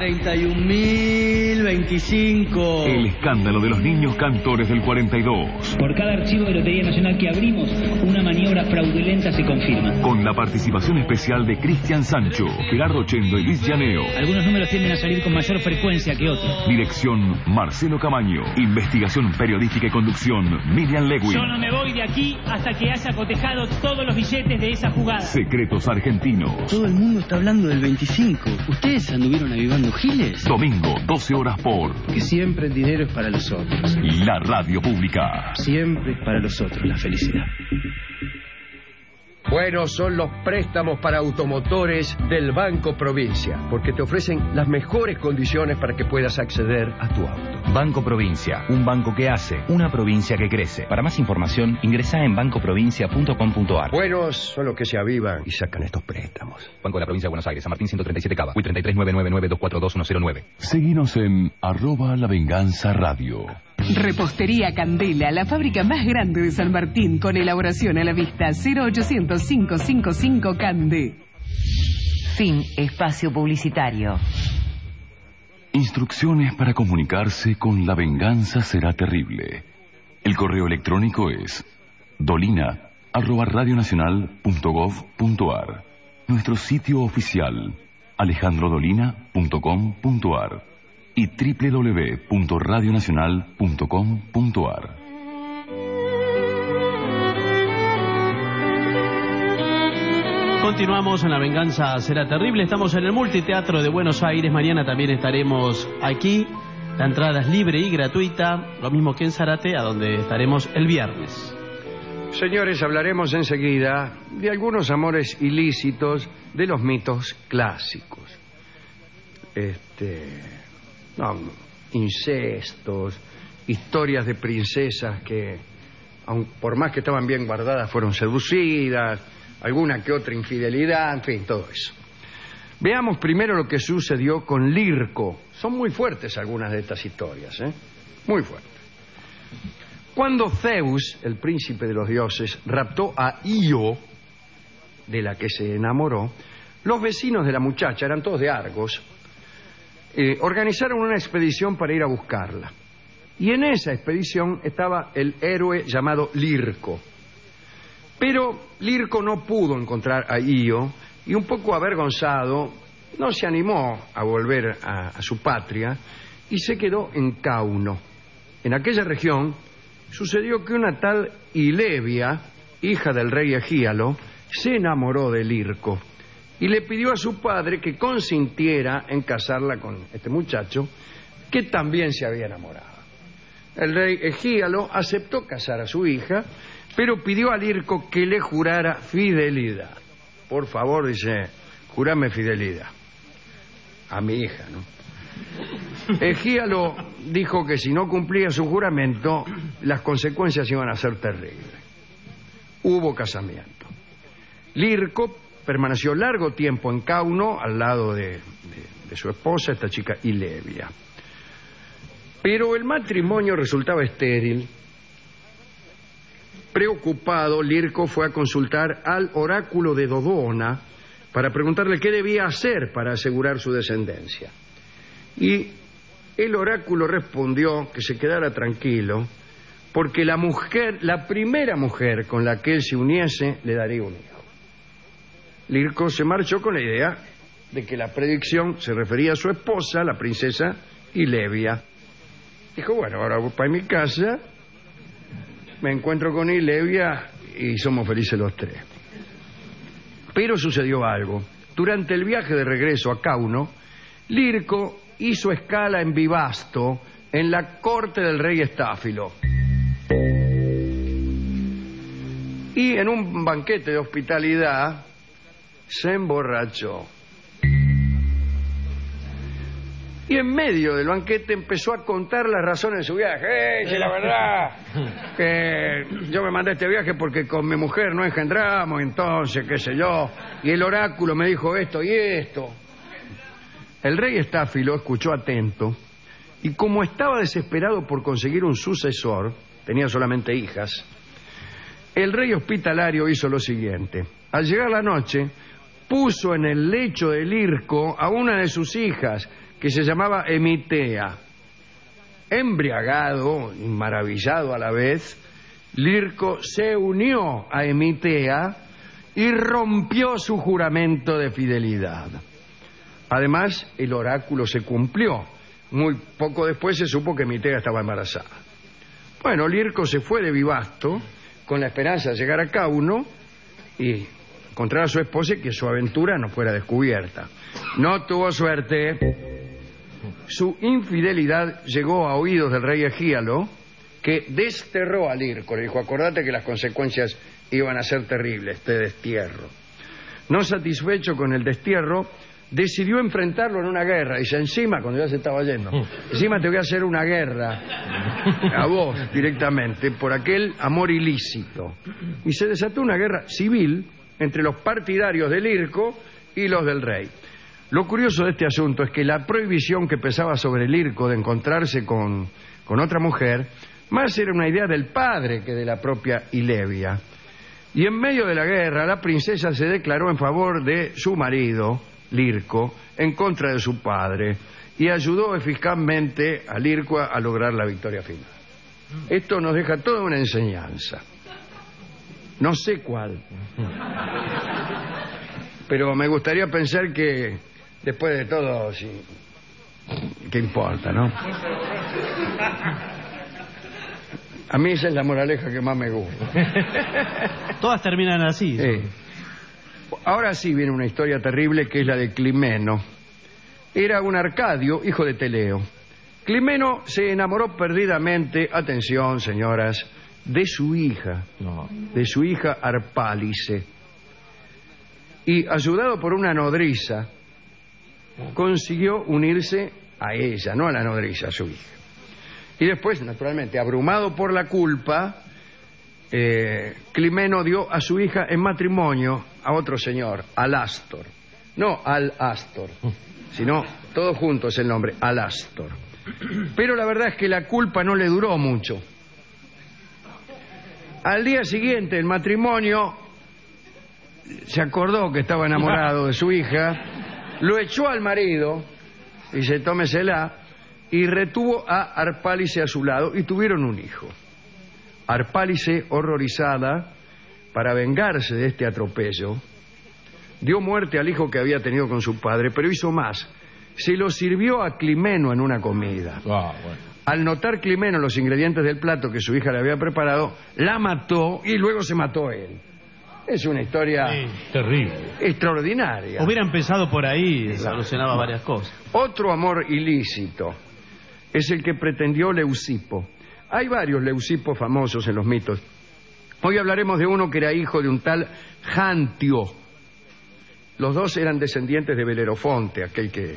31.025. el escándalo de los niños cantores del 42. Por cada archivo de Lotería Nacional que abrimos, una maniobra fraudulenta se confirma. Con la participación especial de Cristian Sancho, Gerardo Chendo y Luis Llaneo. Algunos números tienden a salir con mayor frecuencia que otros. Dirección Marcelo Camaño. Investigación periodística y conducción Miriam Lewin. Yo no me voy de aquí hasta que haya cotejado todos los billetes de esa jugada. Secretos Argentinos. Todo el mundo está hablando del 25. ¿Ustedes anduvieron avivando giles? Domingo, 12 horas por... Que siempre el dinero es para los otros. La radio pública. Siempre es para los otros la felicidad. Buenos son los préstamos para automotores del Banco Provincia, porque te ofrecen las mejores condiciones para que puedas acceder a tu auto. Banco Provincia, un banco que hace, una provincia que crece. Para más información, ingresa en bancoprovincia.com.ar. Buenos son los que se avivan y sacan estos préstamos. Banco de la Provincia de Buenos Aires, San Martín 137 Cava, Uy 33999242 Seguinos en @lavenganzaradio. Repostería Candela, la fábrica más grande de San Martín, con elaboración a la vista. 0800 555 Cande. Fin espacio publicitario. Instrucciones para comunicarse con La Venganza Será Terrible. El correo electrónico es dolina@radionacional.gov.ar. Nuestro sitio oficial alejandrodolina.com.ar y www.radionacional.com.ar. Continuamos en La Venganza Será Terrible. Estamos en el Multiteatro de Buenos Aires. Mañana también estaremos aquí. La entrada es libre y gratuita, lo mismo que en Zárate, a donde estaremos el viernes. Señores, hablaremos enseguida de algunos amores ilícitos de los mitos clásicos. Incestos, historias de princesas que, aun por más que estaban bien guardadas, fueron seducidas, alguna que otra infidelidad, en fin, todo eso. Veamos primero lo que sucedió con Lirco. Son muy fuertes algunas de estas historias, muy fuertes. Cuando Zeus, el príncipe de los dioses, raptó a Io, de la que se enamoró, los vecinos de la muchacha, eran todos de Argos, organizaron una expedición para ir a buscarla. Y en esa expedición estaba el héroe llamado Lirco. Pero Lirco no pudo encontrar a Io y, un poco avergonzado, no se animó a volver a su patria y se quedó en Cauno. En aquella región sucedió que una tal Ilevia, hija del rey Egíalo, se enamoró de Lirco y le pidió a su padre que consintiera en casarla con este muchacho, que también se había enamorado. El rey Egíalo aceptó casar a su hija, pero pidió a Lirco que le jurara fidelidad. Por favor, dice, jurame fidelidad a mi hija, ¿no? Egíalo dijo que si no cumplía su juramento, las consecuencias iban a ser terribles. Hubo casamiento. Lirco permaneció largo tiempo en Cauno, al lado de su esposa, esta chica Ilevia. Pero el matrimonio resultaba estéril. Preocupado, Lirco fue a consultar al oráculo de Dodona para preguntarle qué debía hacer para asegurar su descendencia. Y el oráculo respondió que se quedara tranquilo, porque la primera mujer con la que él se uniese, le daría un hijo. Lirco se marchó con la idea de que la predicción se refería a su esposa, la princesa Ilevia. Dijo, bueno, ahora voy para mi casa, me encuentro con Ilevia y somos felices los tres. Pero sucedió algo. Durante el viaje de regreso a Cauno, Lirco hizo escala en Bibasto, en la corte del rey Estáfilo. Y en un banquete de hospitalidad se emborrachó. Y en medio del banquete empezó a contar las razones de su viaje. Sí, la verdad, que yo me mandé este viaje porque con mi mujer no engendramos, entonces, qué sé yo, y el oráculo me dijo esto y esto. El rey Estáfilo escuchó atento, y como estaba desesperado por conseguir un sucesor, tenía solamente hijas, el rey hospitalario hizo lo siguiente. Al llegar la noche, puso en el lecho de Lirco a una de sus hijas, que se llamaba Emitea. Embriagado y maravillado a la vez, Lirco se unió a Emitea y rompió su juramento de fidelidad. Además, el oráculo se cumplió. Muy poco después se supo que Emitea estaba embarazada. Bueno, Lirco se fue de Bibasto con la esperanza de llegar a Cauno y encontrar a su esposa y que su aventura no fuera descubierta. No tuvo suerte. Su infidelidad llegó a oídos del rey Egíalo, que desterró a Lirco. Le dijo, acordate que las consecuencias iban a ser terribles, este destierro. No satisfecho con el destierro, decidió enfrentarlo en una guerra. Dice, encima, cuando ya se estaba yendo, encima te voy a hacer una guerra a vos directamente por aquel amor ilícito. Y se desató una guerra civil entre los partidarios de Lirco y los del rey. Lo curioso de este asunto es que la prohibición que pesaba sobre Lirco de encontrarse con otra mujer, más era una idea del padre que de la propia Ilevia. Y en medio de la guerra, la princesa se declaró en favor de su marido, Lirco, en contra de su padre, y ayudó eficazmente a Lirco a lograr la victoria final. Esto nos deja toda una enseñanza. No sé cuál, pero me gustaría pensar que después de todo, sí, ¿qué importa, no? A mí esa es la moraleja que más me gusta. Todas terminan así. Sí. Ahora sí viene una historia terrible, que es la de Climeno. Era un Arcadio, hijo de Teleo. Climeno se enamoró perdidamente, atención señoras, de su hija, de su hija Arpálice. Y ayudado por una nodriza, consiguió unirse a ella, no a la nodriza, a su hija. Y después, naturalmente, abrumado por la culpa, Climeno dio a su hija en matrimonio a otro señor, Alastor. No Al-Astor, sino todo junto es el nombre, Alastor. Pero la verdad es que la culpa no le duró mucho. Al día siguiente del matrimonio se acordó que estaba enamorado de su hija, lo echó al marido, dice, tómesela, y retuvo a Arpálice a su lado y tuvieron un hijo. Arpálice, horrorizada, para vengarse de este atropello, dio muerte al hijo que había tenido con su padre, pero hizo más. Se lo sirvió a Climeno en una comida. Bueno. Al notar Climeno los ingredientes del plato que su hija le había preparado, la mató y luego se mató él. Es una historia terrible, extraordinaria. Hubiera empezado por ahí, solucionaba varias cosas. Otro amor ilícito es el que pretendió Leucipo. Hay varios Leucipos famosos en los mitos. Hoy hablaremos de uno que era hijo de un tal Jantio. Los dos eran descendientes de Belerofonte, aquel que...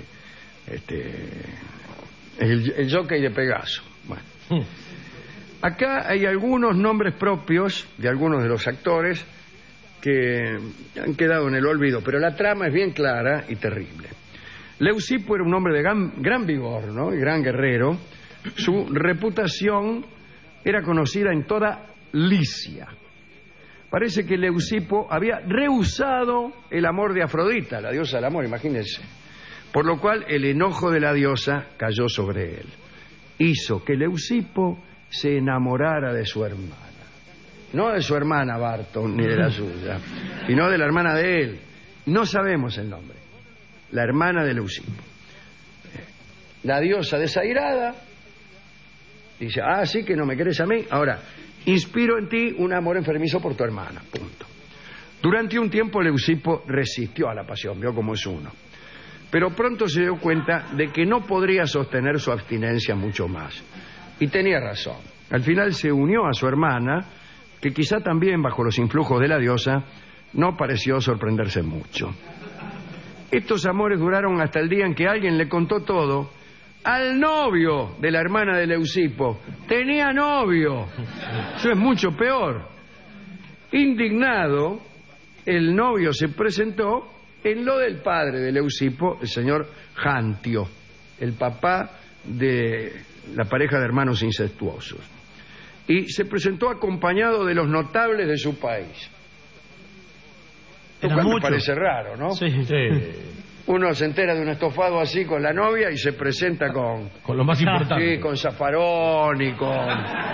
el jockey de Pegaso. Bueno. Acá hay algunos nombres propios de algunos de los actores que han quedado en el olvido, pero la trama es bien clara y terrible. Leucipo era un hombre de gran vigor, ¿no? Y gran guerrero. Su reputación era conocida en toda Licia. Parece que Leucipo había rehusado el amor de Afrodita, la diosa del amor, imagínense. Por lo cual el enojo de la diosa cayó sobre él. Hizo que Leucipo se enamorara de su hermana. No de su hermana Barton, ni de la suya, sino de la hermana de él. No sabemos el nombre. La hermana de Leucipo. La diosa desairada dice, sí que no me querés a mí. Ahora, inspiro en ti un amor enfermizo por tu hermana. Punto. Durante un tiempo Leucipo resistió a la pasión, vio cómo es uno. Pero pronto se dio cuenta de que no podría sostener su abstinencia mucho más. Y tenía razón. Al final se unió a su hermana, que quizá también bajo los influjos de la diosa no pareció sorprenderse mucho. Estos amores duraron hasta el día en que alguien le contó todo al novio de la hermana de Leucipo. Tenía novio. Eso es mucho peor. Indignado, el novio se presentó en lo del padre de Leucipo, el señor Jantio, el papá de la pareja de hermanos incestuosos. Y se presentó acompañado de los notables de su país. Lo cual me parece raro, ¿no? Sí. Uno se entera de un estofado así con la novia y se presenta con lo más importante. Sí, con zafarón y con...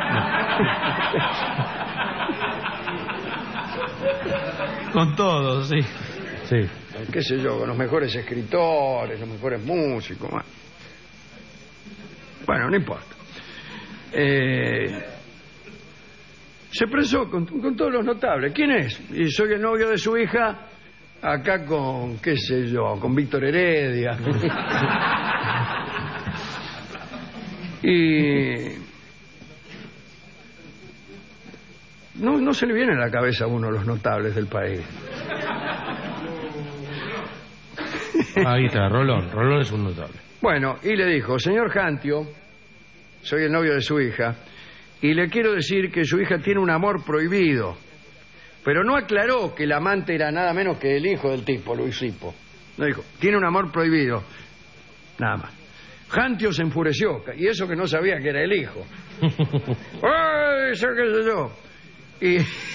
Con todo, sí. Sí. Qué sé yo, con los mejores escritores, los mejores músicos. Bueno, no importa. Se presó con todos los notables. ¿Quién es? Y soy el novio de su hija, acá con, qué sé yo, con Víctor Heredia. Y no se le viene a la cabeza a uno los notables del país. Ahí está, Rolón. Rolón es un notable. Bueno, y le dijo: señor Jantio, soy el novio de su hija, y le quiero decir que su hija tiene un amor prohibido. Pero no aclaró que el amante era nada menos que el hijo del tipo, Luisipo. No dijo, tiene un amor prohibido. Nada más. Jantio se enfureció, y eso que no sabía que era el hijo. ¡Ay, eso qué sé yo! Y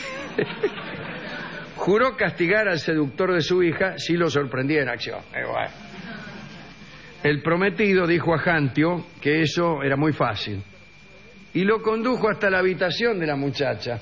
juró castigar al seductor de su hija si lo sorprendía en acción. Bueno. El prometido dijo a Jantio que eso era muy fácil y lo condujo hasta la habitación de la muchacha.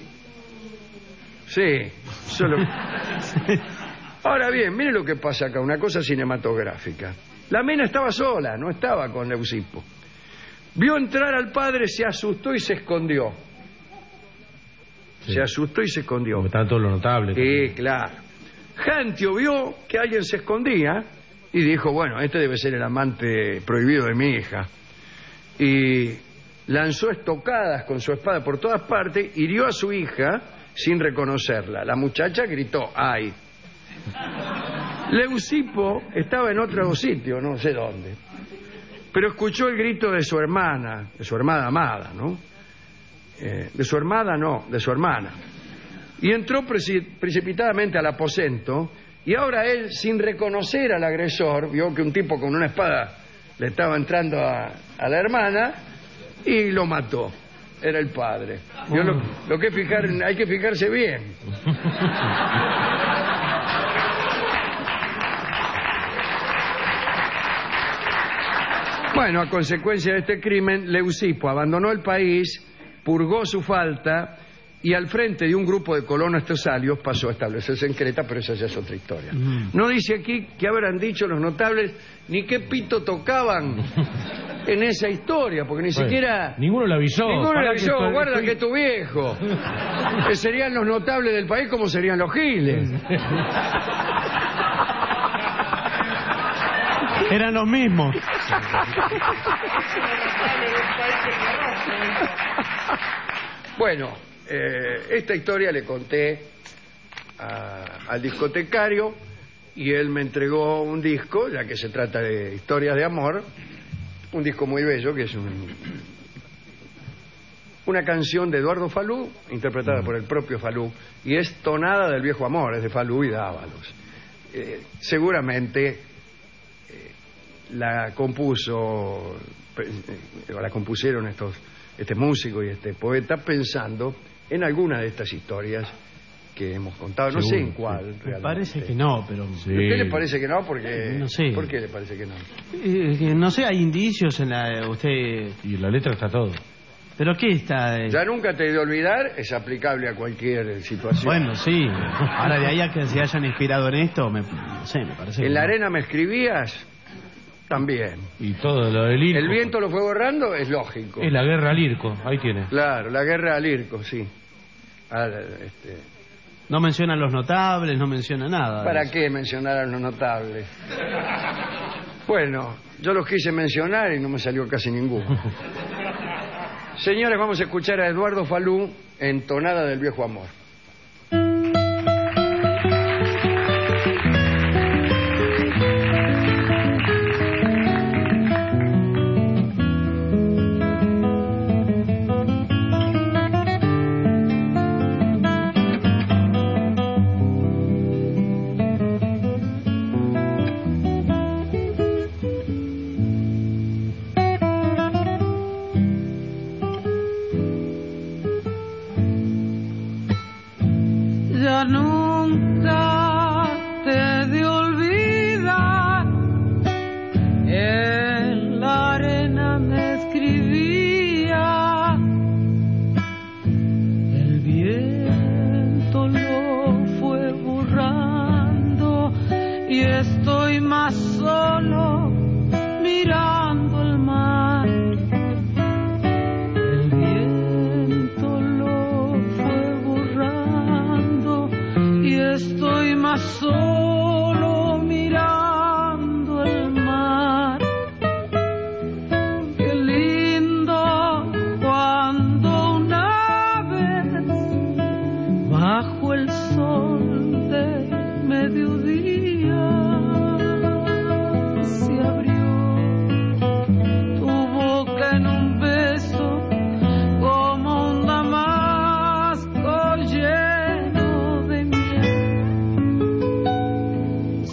Sí, solo... Ahora bien, mire lo que pasa acá, una cosa cinematográfica. La mina estaba sola, no estaba con Leucipo. Vio entrar al padre, se asustó y se escondió. Sí. Se asustó y se escondió. Como están todos los notables. Sí, claro. Jantio vio que alguien se escondía y dijo, bueno, este debe ser el amante prohibido de mi hija. Y lanzó estocadas con su espada por todas partes, hirió a su hija sin reconocerla. La muchacha gritó, ¡ay! Leucipo estaba en otro sitio, no sé dónde, pero escuchó el grito de su hermana amada, ¿no? De su hermana, no, de su hermana. Y entró precipitadamente al aposento, y ahora él, sin reconocer al agresor, vio que un tipo con una espada le estaba entrando a la hermana y lo mató. Era el padre. Yo lo que hay que fijarse bien. Bueno, a consecuencia de este crimen, Leucipo abandonó el país, purgó su falta y al frente de un grupo de colonos tesalios pasó a establecerse en Creta, pero esa ya es otra historia. No dice aquí qué habrán dicho los notables ni qué pito tocaban en esa historia, porque ni siquiera... Ninguno le avisó. Ninguno le avisó, guarda que tu viejo. Que serían los notables del país como serían los giles. Eran los mismos. Bueno, esta historia le conté al discotecario y él me entregó un disco, ya que se trata de historias de amor, un disco muy bello que es una canción de Eduardo Falú, interpretada por el propio Falú, y es Tonada del Viejo Amor, es de Falú y Dávalos. Seguramente la compusieron este músico y este poeta pensando en alguna de estas historias que hemos contado. No sé en cuál realmente. Me parece que no, pero... Sí. ¿A usted le parece que no? Porque... No sé. ¿Por qué le parece que no? No sé, hay indicios en la... Usted... Y en la letra está todo. ¿Pero qué está? Ya nunca te he de olvidar, es aplicable a cualquier situación. Bueno, sí. Ahora de ahí a que se hayan inspirado en esto, no sé, me parece que En la arena me escribías... También. Y todo lo del Irco. El viento lo fue borrando, es lógico. Es la guerra al Irco, ahí tiene. Claro, la guerra al Irco, sí. No menciona los notables, no menciona nada. ¿Para qué mencionar a los notables? Bueno, yo los quise mencionar y no me salió casi ninguno. Señores, vamos a escuchar a Eduardo Falú en Tonada del Viejo Amor.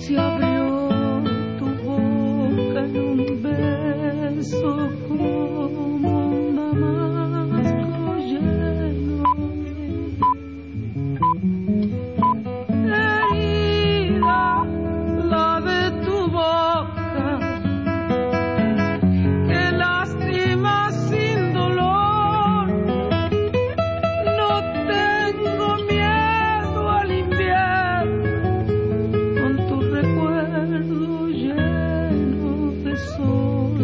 se abrió tu boca en un beso como un damasco lleno. Herida la de tu boca que lastima sin dolor. No tengo miedo al invierno con tu recuerdo lleno de sol.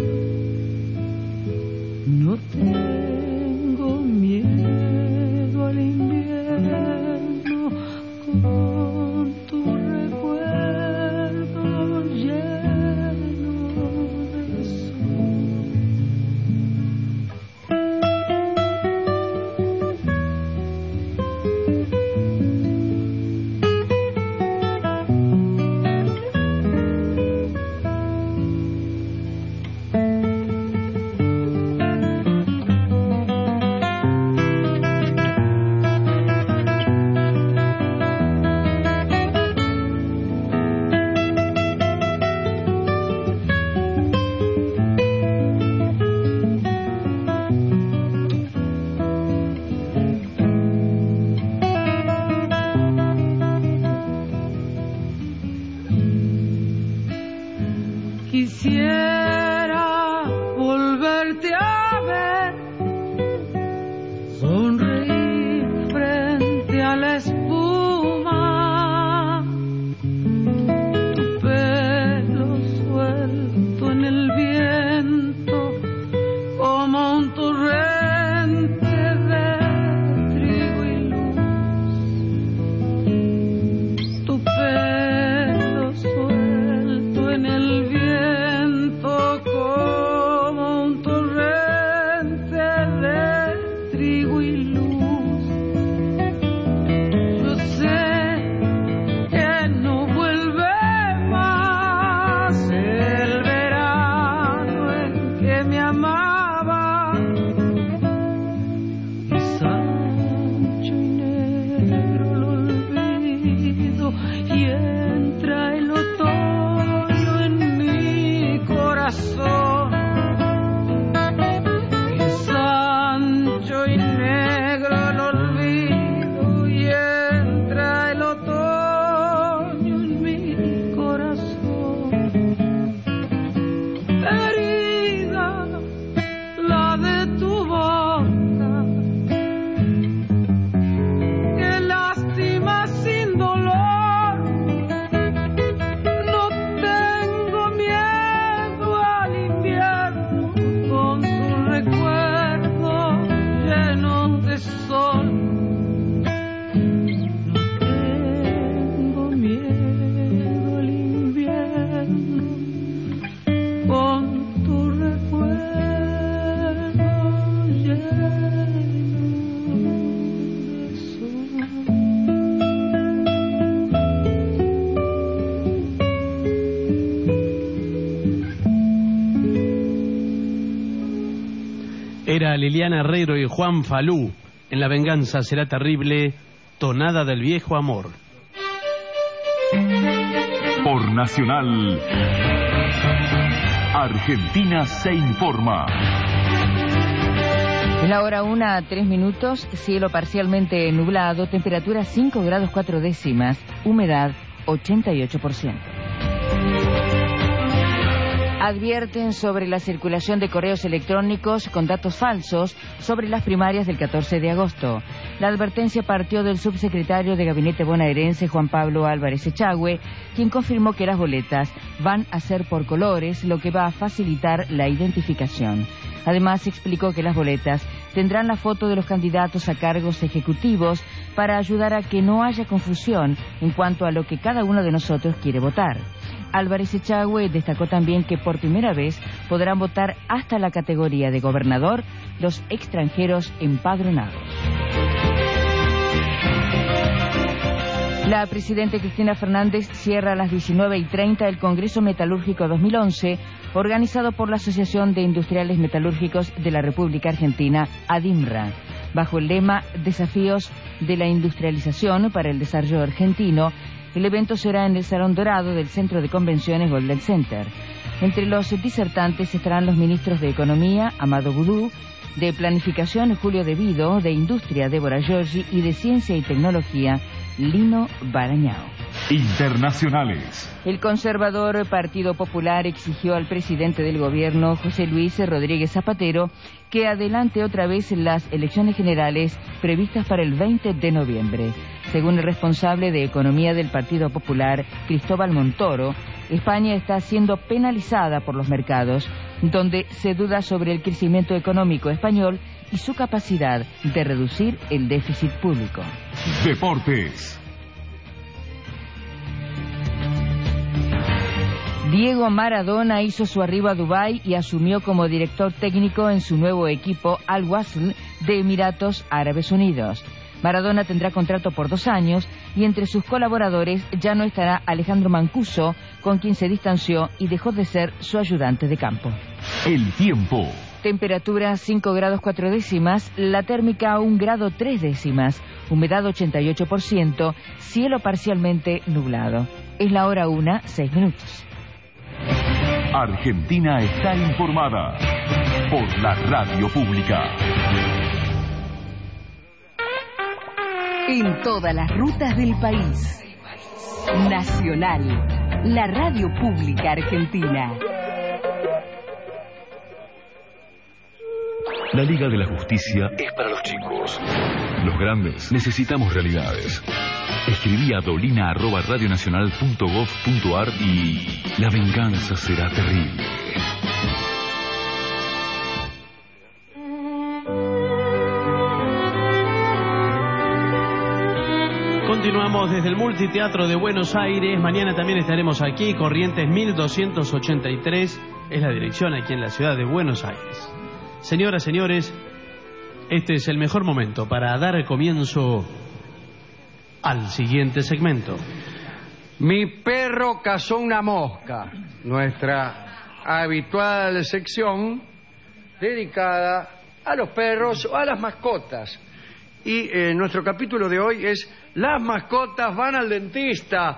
No tengo miedo al invierno con tu recuerdo lleno de sol. Quisiera volverte a ver, sonreír frente a la espuma, tu pelo suelto en el viento como un torrente de trigo y luz, tu pelo suelto en el viento como un torrente de trigo y luz. Yo sé que no vuelve más el verano en que me amaba, es ancho y negro el olvido y entra el otoño en mi corazón. Es ancho y negro el olvido y entra el otoño en mi corazón. Herida la de tu boca que lastima sin dolor. No tengo miedo al invierno con tu recuerdo lleno de sol. No tengo miedo al invierno con tu recuerdo lleno de sol. Era Liliana Herrero y Juan Falú en La venganza será terrible, tonada del viejo amor. Por Nacional, Argentina se informa. Es la hora 1:03, cielo parcialmente nublado, temperatura 5 grados 4 décimas, humedad 88%. Advierten sobre la circulación de correos electrónicos con datos falsos sobre las primarias del 14 de agosto. La advertencia partió del subsecretario de Gabinete bonaerense Juan Pablo Álvarez Echagüe, quien confirmó que las boletas van a ser por colores, lo que va a facilitar la identificación. Además, explicó que las boletas tendrán la foto de los candidatos a cargos ejecutivos para ayudar a que no haya confusión en cuanto a lo que cada uno de nosotros quiere votar. Álvarez Echagüe destacó también que por primera vez podrán votar hasta la categoría de gobernador los extranjeros empadronados. La presidenta Cristina Fernández cierra a las 19:30 el Congreso Metalúrgico 2011, organizado por la Asociación de Industriales Metalúrgicos de la República Argentina, ADIMRA, bajo el lema Desafíos de la Industrialización para el Desarrollo Argentino, El evento será en el Salón Dorado del Centro de Convenciones Golden Center. Entre los disertantes estarán los ministros de Economía, Amado Boudou, de Planificación, Julio De Vido, de Industria, Débora Giorgi, y de Ciencia y Tecnología, Lino Barañao. Internacionales. El conservador Partido Popular exigió al presidente del gobierno, José Luis Rodríguez Zapatero, que adelante otra vez las elecciones generales previstas para el 20 de noviembre. Según el responsable de Economía del Partido Popular, Cristóbal Montoro, España está siendo penalizada por los mercados, donde se duda sobre el crecimiento económico español y su capacidad de reducir el déficit público. Deportes. Diego Maradona hizo su arribo a Dubái y asumió como director técnico en su nuevo equipo Al Wasl de Emiratos Árabes Unidos. Maradona tendrá contrato por 2 años y entre sus colaboradores ya no estará Alejandro Mancuso, con quien se distanció y dejó de ser su ayudante de campo. El tiempo. Temperatura 5 grados 4 décimas, la térmica 1 grado 3 décimas, humedad 88%, cielo parcialmente nublado. Es la hora 1, 6 minutos. Argentina está informada por la radio pública. En todas las rutas del país. Nacional, la radio pública argentina. La Liga de la Justicia es para los chicos. Los grandes necesitamos realidades. Escribí a dolina@radionacional.gov.ar y la venganza será terrible. Continuamos desde el Multiteatro de Buenos Aires. Mañana también estaremos aquí. Corrientes 1283 es la dirección aquí en la ciudad de Buenos Aires. Señoras, señores, este es el mejor momento para dar comienzo al siguiente segmento. Mi perro cazó una mosca, nuestra habitual sección dedicada a los perros o a las mascotas. Y nuestro capítulo de hoy es Las mascotas van al dentista.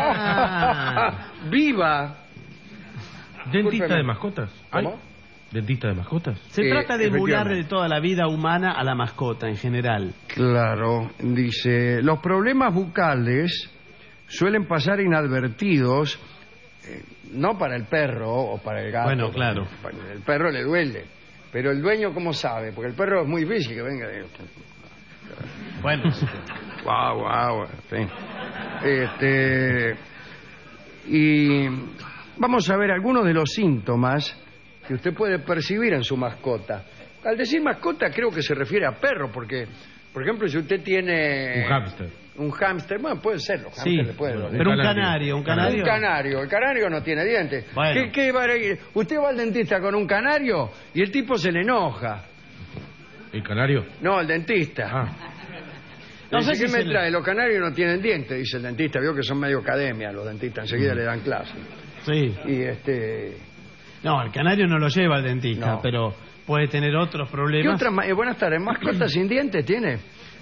¡Viva! ¿Dentista de mascotas? ¿Cómo? ¿Dentista de mascotas? Se trata de emular de toda la vida humana a la mascota en general. Claro, dice, los problemas bucales suelen pasar inadvertidos, no para el perro o para el gato. Bueno, claro. El perro le duele, pero el dueño, ¿cómo sabe? Porque el perro es muy difícil que venga. Bueno. Guau, en fin. Y vamos a ver algunos de los síntomas que usted puede percibir en su mascota. Al decir mascota creo que se refiere a perro, porque, por ejemplo, si usted tiene... Un hámster, bueno, puede ser, los hámsters le pueden doler. Pero un canario. El canario no tiene dientes. Bueno. Usted va al dentista con un canario y el tipo se le enoja. ¿El canario? No, el dentista. No sé ¿Qué si me trae? Los canarios no tienen dientes, dice el dentista. Vio que son medio academia los dentistas, enseguida le dan clase. Sí. Y No, el canario no lo lleva al dentista, No. pero puede tener otros problemas. ¿Qué otras? Buenas tardes, ¿mascotas sin dientes tiene?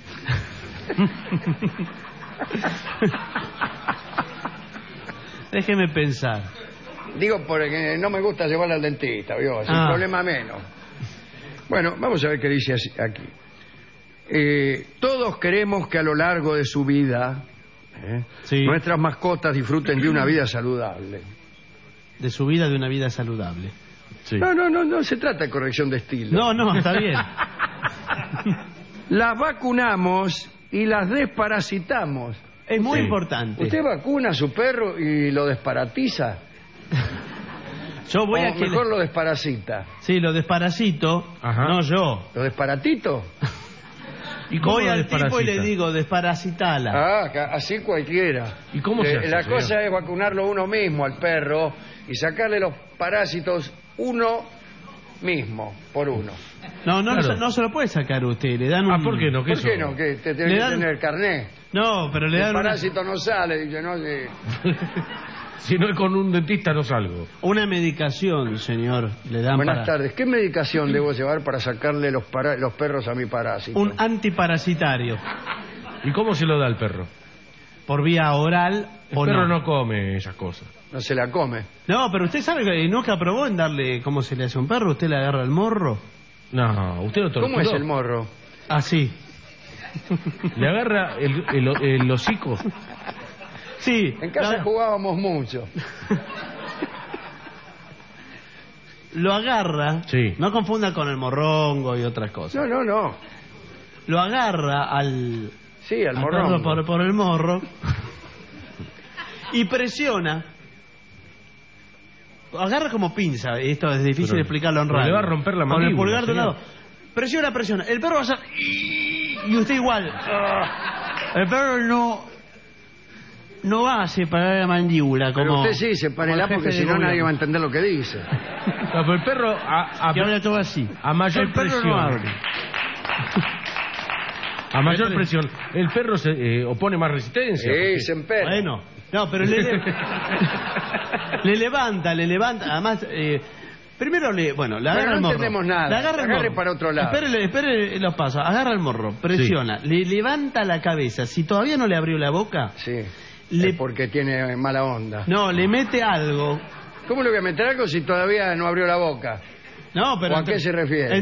Déjeme pensar. Digo, porque no me gusta llevarla al dentista, ¿vio? Es un problema menos. Bueno, vamos a ver qué dice aquí. Todos queremos que a lo largo de su vida nuestras mascotas disfruten de una vida saludable. De su vida, de una vida saludable. Sí. No se trata de corrección de estilo. No, está bien. Las vacunamos y las desparasitamos. Es muy importante. ¿Usted vacuna a su perro y lo desparatiza? Yo voy o a que mejor lo desparasita. Sí, lo desparasito. Ajá. No yo. ¿Lo desparatito? ¿Y cómo Voy lo al tipo y desparasita? le digo, desparasitala. Así cualquiera. ¿Y cómo se hace, La señor? cosa es vacunarlo uno mismo al perro y sacarle los parásitos uno mismo, por uno. No Claro. se lo puede sacar usted. Le dan un... ¿Por qué no? ¿Por qué no? Que te tiene Le que dan- tener carné. No, pero le El dan parásito no sale, dice, no sé. Si no es con un dentista no salgo. una medicación, señor. Le dan Buenas para... tardes. ¿Qué medicación debo llevar para sacarle los perros a mi parásito? Un antiparasitario. ¿Y cómo se lo da al perro? por vía oral El o perro no. no come esas cosas. No se la come. No, pero usted sabe que nunca probó en darle cómo se le hace a un perro. Usted le agarra el morro. No, usted lo torturó. ¿Cómo es el morro? Así. Le agarra el hocico. Sí. En casa jugábamos mucho. Lo agarra. Sí. No confunda con el morrongo y otras cosas. No. Lo agarra al... Sí, al morrongo. morrongo. Por el morro. Y presiona. Agarra como pinza. Esto es difícil Pero explicarlo en pero radio. le va a romper la Con el mandíbula, pulgar de un señor. lado. Presiona. El perro va a hacer... Y usted igual. El perro no va a separar la mandíbula Pero como... usted sí, sepárela porque si no nadie va a entender lo que dice. No, pero el perro Que habla todo así. a mayor El perro presión. no abre. A mayor presión, el perro se opone más resistencia. Sí, se empera. Bueno, no, pero le levanta. Además, primero le agarra el no morro. entendemos nada. Le agarra el Agarre morro. para otro lado. Espere los pasos. Agarra el morro, presiona, le levanta la cabeza. Si todavía no le abrió la boca, Sí. Es porque tiene mala onda. no, le mete algo. ¿Cómo le voy a meter algo si todavía no abrió la boca? No, pero ¿O a qué se refiere?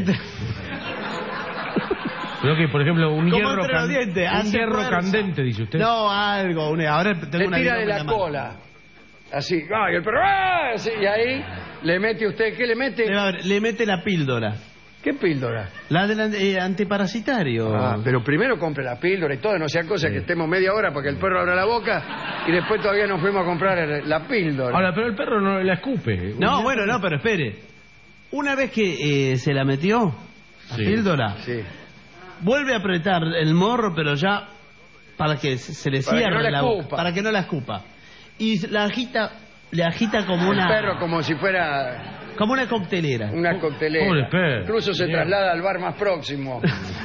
Creo que, por ejemplo, un Como hierro, entre los dientes, un hace hierro fuerza. candente, dice usted. No, algo. Ahora tengo Le una tira de guillotina la en mano. cola. Así. ¡Ay, el perro! ¡Ah! Así, y ahí le mete usted. ¿Qué le mete? Le mete la píldora. ¿Qué píldora? La del antiparasitario. Ah, pero primero compre la píldora y todo, no sea cosa que estemos media hora para que el perro abra la boca y después todavía nos fuimos a comprar la píldora. Ahora, pero el perro no la escupe. No, bueno, no, pero espere. Una vez que se la metió, la Sí. píldora, Sí. vuelve a apretar el morro, pero ya para que se le Para que cierre no la la boca, escupa. para que no la escupa. Y le agita como El una... perro como si fuera Como una coctelera. una coctelera. Pobre perro. Incluso se Señor. traslada al bar más próximo.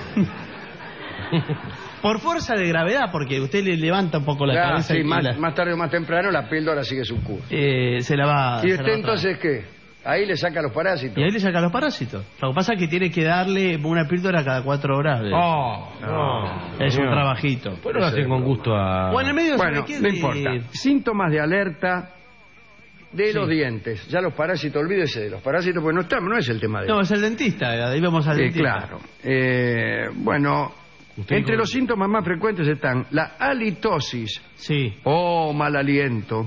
Por fuerza de gravedad, porque usted le levanta un poco la Ya, cabeza sí, y más tarde o más temprano la píldora sigue su curso. se la va... ¿Y se la usted va a entonces qué? Ahí le saca los parásitos. Y ahí le saca los parásitos. Lo que pasa es que tiene que darle una píldora cada 4 horas. Es un trabajito. Pero lo hacen con gusto a... Bueno, en medio Bueno, ¿sabe qué? no importa. Síntomas de alerta de los dientes. Ya los parásitos, olvídese de los parásitos, porque no es el tema de No, es el dentista. Ahí vamos al dentista. claro. Bueno, entre los síntomas más frecuentes están la halitosis. Sí. O mal aliento.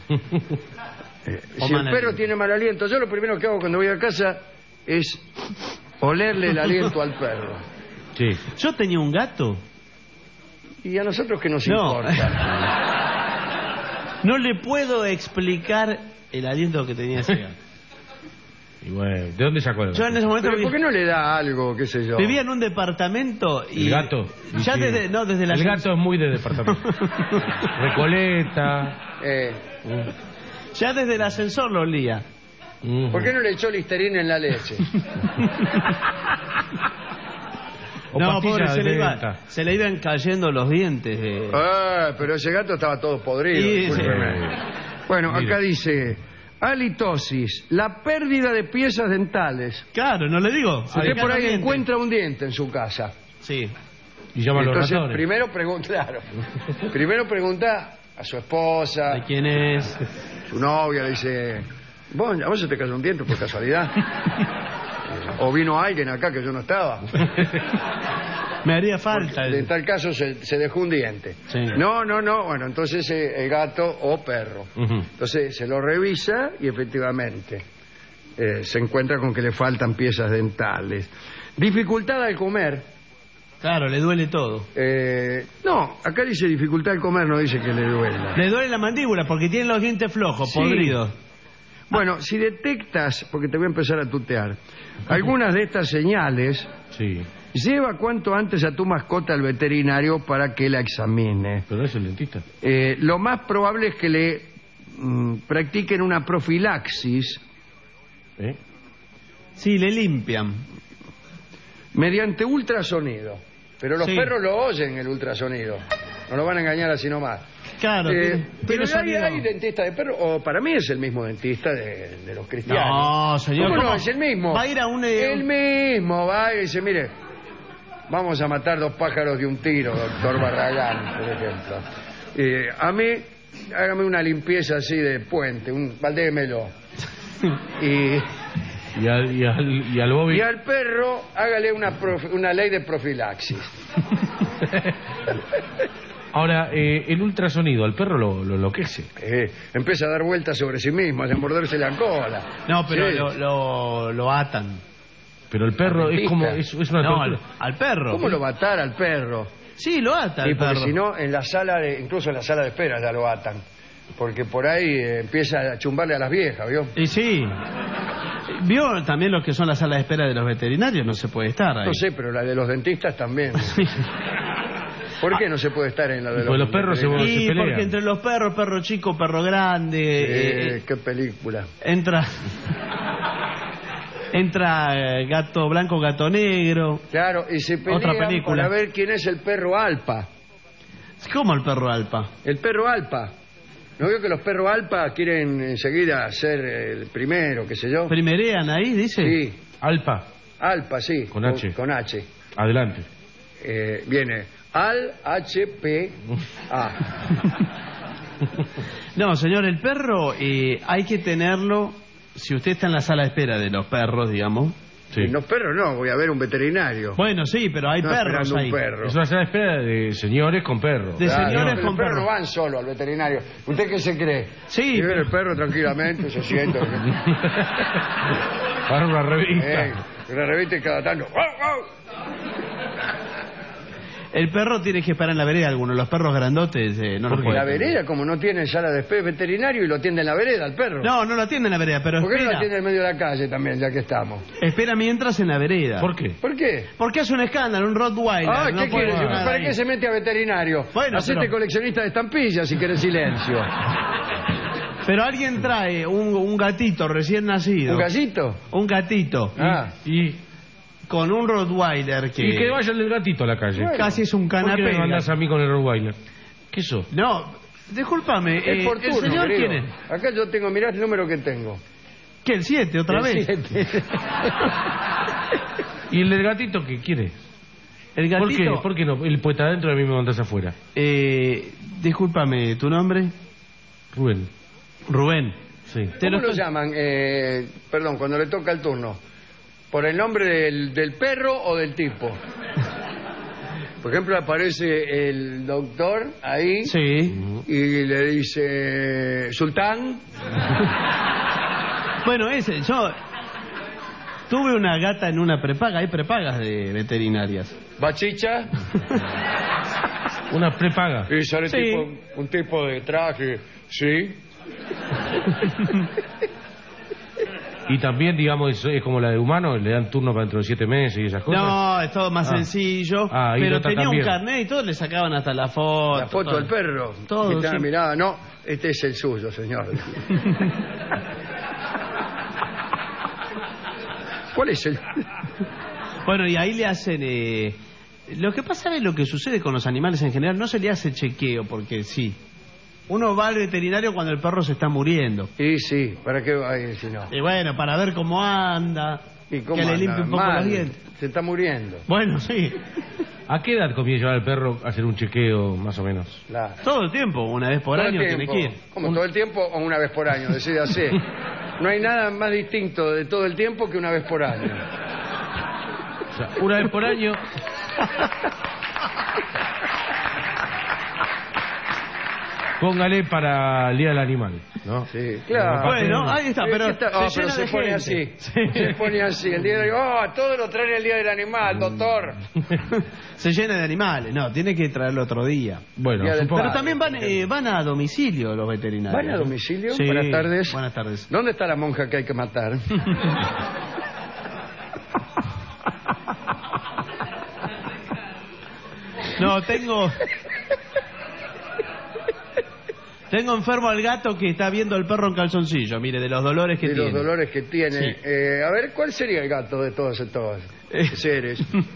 Si el perro tiene mal aliento, yo lo primero que hago cuando voy a casa es olerle el aliento al perro. Sí. Yo tenía un gato. ¿Y a nosotros qué nos No. importa? No le puedo explicar el aliento que tenía ese gato. Y bueno, ¿de dónde sacó el Yo en ese momento ¿Pero por qué no le da algo, qué sé yo? vivía en un departamento y... ¿El gato? Ya Sí. desde la... El gato es muy de departamento. Recoleta. Ya desde el ascensor lo olía. ¿Por qué no le echó listerina en la leche? O No, pastillas pobre, de venta. se le iban cayendo los dientes. Pero ese gato estaba todo podrido. Sí, discúlpeme. Bueno, Mire. acá dice halitosis, la pérdida de piezas dentales. Claro, no le digo. Usted por ahí encuentra un diente en su casa. Sí. Y llama a los Entonces, ratones. primero pregunta a su esposa. ¿De quién es? Su novia le dice, ¿a vos se te cayó un diente por casualidad? ¿O vino alguien acá que yo no estaba? Me haría falta. En tal caso se dejó un diente. Sí. No. Bueno, entonces el gato o perro. Entonces se lo revisa y efectivamente se encuentra con que le faltan piezas dentales. Dificultad al comer. Claro, le duele todo. No, acá dice dificultad al comer, no dice que le duela. Le duele la mandíbula porque tiene los dientes flojos, Sí. podridos. Bueno, si detectas, porque te voy a empezar a tutear, algunas de estas señales, lleva cuanto antes a tu mascota al veterinario para que la examine. Pero no es el dentista. Lo más probable es que le practiquen una profilaxis. Sí, le limpian. Mediante ultrasonido. Pero los Sí. perros lo oyen el ultrasonido. No lo van a engañar así nomás. Claro, Pero tiene hay sonido. dentista de perros, o para mí es el mismo dentista de los cristianos. No, señor. ¿Cómo no? ¿cómo? Es el mismo. Va a ir a un... El mismo va y dice, mire, vamos a matar 2 pájaros de un tiro, doctor Barragán, por ejemplo. A mí, hágame una limpieza así de puente, baldémelo. Y al Bobby. Y al perro, hágale una ley de profilaxis. Ahora, el ultrasonido, al perro lo enloquece. Empieza a dar vueltas sobre sí mismo, a morderse la cola. No, pero sí. lo atan. Pero el perro es como... Es una tortura. Al perro. ¿Cómo lo va a atar al perro? Sí, lo ata al perro. Si no, incluso en la sala de espera ya lo atan. Porque por ahí empieza a chumbarle a las viejas, ¿vio? Y sí. ¿Vio también lo que son las salas de espera de los veterinarios? No se puede estar ahí. No sé, pero la de los dentistas también. ¿Por qué no se puede estar en la de los perros? Se pelean. Porque entre los perros, perro chico, perro grande... qué película. Entra gato blanco, gato negro. Claro, y se pelean otra película para ver quién es el perro alpa. ¿Cómo el perro alpa? El perro alpa. ¿No veo que los perros alpa quieren enseguida ser el primero, qué sé yo? ¿Primerean ahí, dice? Sí. Alpa. Alpa, sí. Con H. Con H. Adelante. Viene Al-H-P-A. No, señor, el perro hay que tenerlo... Si usted está en la sala de espera de los perros, digamos... Sí. Los perros no, voy a ver un veterinario. Bueno, sí, pero hay perros ahí. Perro. Es una sala de espera de señores con perros. De señores con perros. Los perros no van solo al veterinario. ¿Usted qué se cree? Sí. Y ve el perro tranquilamente, se siente. Para una revista. Una revista y cada tanto... El perro tiene que esperar en la vereda, algunos. Los perros grandotes no lo pueden. ¿La vereda? Como no tiene sala de espera veterinario y lo atiende en la vereda al perro. No lo atiende en la vereda, pero ¿por qué espera? no lo atiende en medio de la calle también, ya que estamos? Espera mientras en la vereda. ¿Por qué? ¿Por qué? Porque hace un escándalo, un Rottweiler. ¿Qué quiere? ¿Para qué se mete a veterinario? Bueno, hacete coleccionista de estampillas si querés silencio. Pero alguien trae un gatito recién nacido. ¿Un gallito? Un gatito. Y con un Rottweiler que... Y que vaya el gatito a la calle. Bueno, casi es un canapé. ¿Por qué me mandás a mí con el Rottweiler? ¿Qué eso? No, discúlpame. Es por turno, ¿el señor querido. quién es? Acá yo tengo, mirá el número que tengo. ¿Qué, el 7 otra vez? 7. ¿Y el del gatito qué quiere? El gatito... ¿Por qué no? Él puede estar adentro y a mí me mandás afuera. Discúlpame, ¿tu nombre? Rubén. Rubén. Sí. ¿Cómo lo llaman? Perdón, cuando le toca el turno. ¿Por el nombre del perro o del tipo? Por ejemplo, aparece el doctor ahí. Sí. Y le dice... ¿Sultán? Bueno, yo tuve una gata en una prepaga. Hay prepagas de veterinarias. ¿Bachicha? Una prepaga. Y sale Sí. un tipo de traje. Sí. Y también, digamos, es como la de humano, le dan turno para dentro de 7 meses y esas cosas. No, es todo más sencillo. Pero tenía un carnet y todo, le sacaban hasta la foto. La foto del perro. Todo, Y sí. mirada, no, este es el suyo, señor. ¿Cuál es el...? Bueno, y ahí le hacen... Lo que pasa es lo que sucede con los animales en general, no se le hace chequeo, porque sí. Uno va al veterinario cuando el perro se está muriendo. Y sí, ¿para qué va a ir si no? Y bueno, para ver cómo anda, ¿Y cómo que le anda? limpie un poco Mal, los dientes. se está muriendo. Bueno, sí. ¿A qué edad conviene llevar al perro a hacer un chequeo, más o menos? Claro. Todo el tiempo, una vez por Todo año el tiene tiempo. que ir. ¿Cómo, todo el tiempo o una vez por año? Decide así. No hay nada más distinto de todo el tiempo que una vez por año. O sea, una vez por año... Póngale para el Día del Animal, ¿no? Sí, claro. Bueno, ahí está, pero pero se pone así. Se pone así. El día de todo lo traen el Día del Animal, doctor. Se llena de animales. No, tiene que traerlo otro día. Bueno, Día del supongo... Pero también van a domicilio los veterinarios. ¿Van a domicilio? Sí. Buenas tardes. Buenas tardes. ¿Dónde está la monja que hay que matar? No, tengo enfermo al gato que está viendo al perro en calzoncillo, mire, de los dolores que De tiene. los dolores que tiene. Sí. A ver, ¿cuál sería el gato de todos estos seres?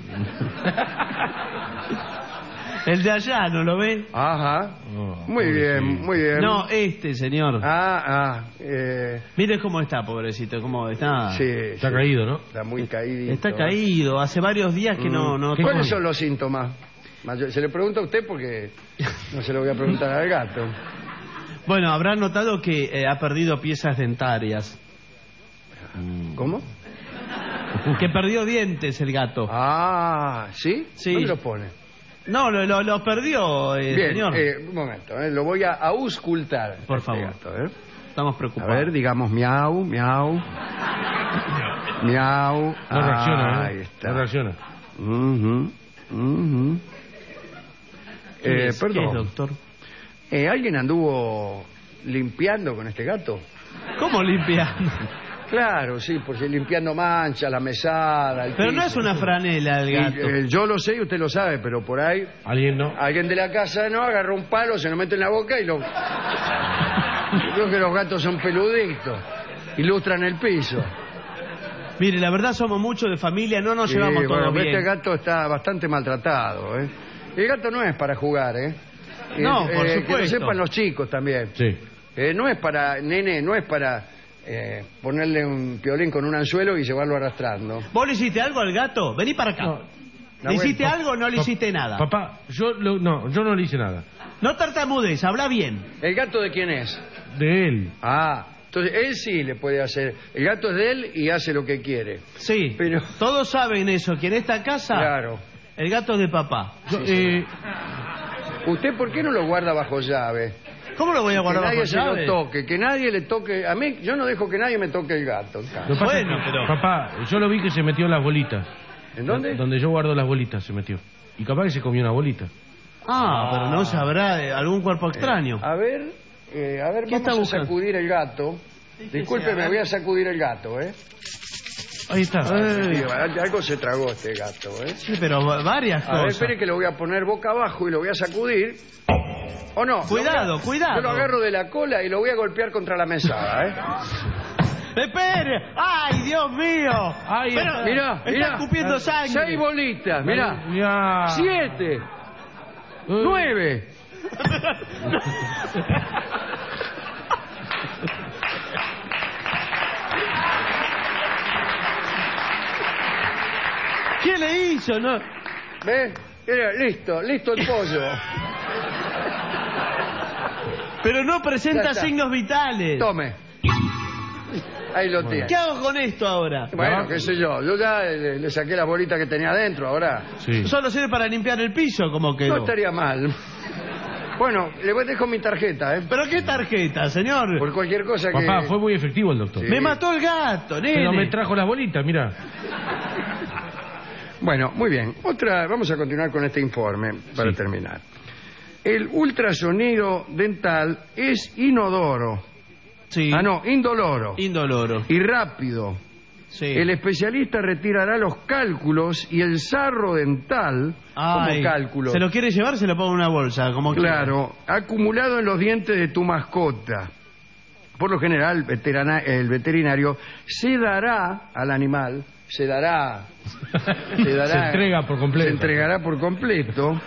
El de allá, ¿no lo ve? Ajá. Oh, Muy bien, muy bien. No, señor. Mire cómo está, pobrecito, cómo está. Sí, Está caído, ¿no? Está muy caído. Está caído, hace varios días que no ¿Cuáles son los síntomas? Se le pregunta a usted porque no se lo voy a preguntar al gato. Bueno, habrán notado que ha perdido piezas dentarias. ¿Cómo? Que perdió dientes el gato. Ah, ¿sí? Sí. ¿Dónde lo pone? No, lo perdió, Bien, señor. un momento, lo voy a auscultar. Por favor. Gato, Estamos preocupados. A ver, digamos miau, miau. Miau. No reacciona, Ahí está. No reacciona. ¿Qué es, perdón, doctor? ¿Alguien anduvo limpiando con este gato? ¿Cómo limpiando? Claro, sí, porque limpiando manchas, la mesada, el Pero no piso, es una franela el gato. yo lo sé y usted lo sabe, pero por ahí ¿Alguien no? alguien de la casa no agarra un palo, se lo mete en la boca y lo... Yo creo que los gatos son peluditos, ilustran el piso. Mire, la verdad somos muchos de familia, no nos llevamos bueno, todos bien. Este gato está bastante maltratado, ¿eh? El gato no es para jugar, ¿eh? No, por Que supuesto. lo sepan los chicos también. Sí. No es para, nene, no es para ponerle un piolín con un anzuelo y llevarlo arrastrando. ¿Vos le hiciste algo al gato? Vení para acá. No. ¿Le hiciste algo o no le hiciste nada? Papá, yo no le hice nada. No tartamudes, habla bien. ¿El gato de quién es? De él. Ah, entonces él sí le puede hacer. El gato es de él y hace lo que quiere. Sí, Pero... todos saben eso, que en esta casa Claro. el gato es de papá. ¿Usted por qué no lo guarda bajo llave? ¿Cómo lo voy a guardar Que bajo nadie se llave? lo toque, que nadie le toque. A mí, yo no dejo que nadie me toque el gato. Lo que pasa es que, papá, yo lo vi que se metió en las bolitas. ¿En dónde? Donde yo guardo las bolitas se metió. Y capaz que se comió una bolita. Pero no sabrá de algún cuerpo extraño. A ver, ¿Qué vamos está a buscando? sacudir el gato. Disculpe, me voy a sacudir el gato, ¿eh? Ahí está. Sí, algo se tragó este gato, ¿eh? Sí, pero varias A ver, cosas. espere que lo voy a poner boca abajo y lo voy a sacudir. ¿O no? Cuidado, cuidado. Yo lo agarro de la cola y lo voy a golpear contra la mesada, ¿eh? ¡Espere! ¡Ay, Dios mío! Ay, Pero, Mirá, está escupiendo sangre. 6 bolitas, mirá. 7. 9. ¿Qué le hizo? No. ¿Ves? Mira, listo el pollo. Pero no Ya presenta está. signos vitales. Tome. Ahí lo tiene. ¿Qué hago con esto ahora? Bueno, qué sé yo. Yo ya le saqué la bolita que tenía adentro, ahora. Sí. Solo sirve para limpiar el piso, como quedó. No estaría mal. Bueno, le dejo mi tarjeta, ¿eh? ¿Pero qué tarjeta, señor? Por cualquier cosa que... Papá, fue muy efectivo el doctor. Sí. Me mató el gato, nene. Pero me trajo las bolitas, mira. Bueno, muy bien. Vamos a continuar con este informe para terminar. El ultrasonido dental es inodoro. Sí. Indoloro. Indoloro. Y rápido. Sí. El especialista retirará los cálculos y el sarro dental, Ay, como cálculo, ¿se lo quiere llevar? Se lo pongo en una bolsa, como claro, acumulado en los dientes de tu mascota. Por lo general, el veterinario sedará al animal, Se entrega por completo. Se entregará por completo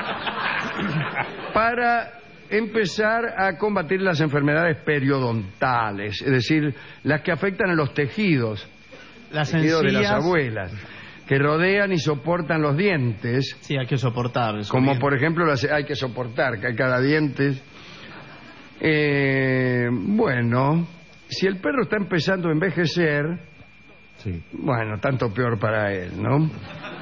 para empezar a combatir las enfermedades periodontales, es decir, las que afectan a los tejidos, las tejidos de las encías. abuelas, que rodean y soportan los dientes. Sí, hay que soportar eso. Como bien. por ejemplo, hay que soportar que cada diente. Bueno, si el perro está empezando a envejecer, bueno, tanto peor para él, ¿no?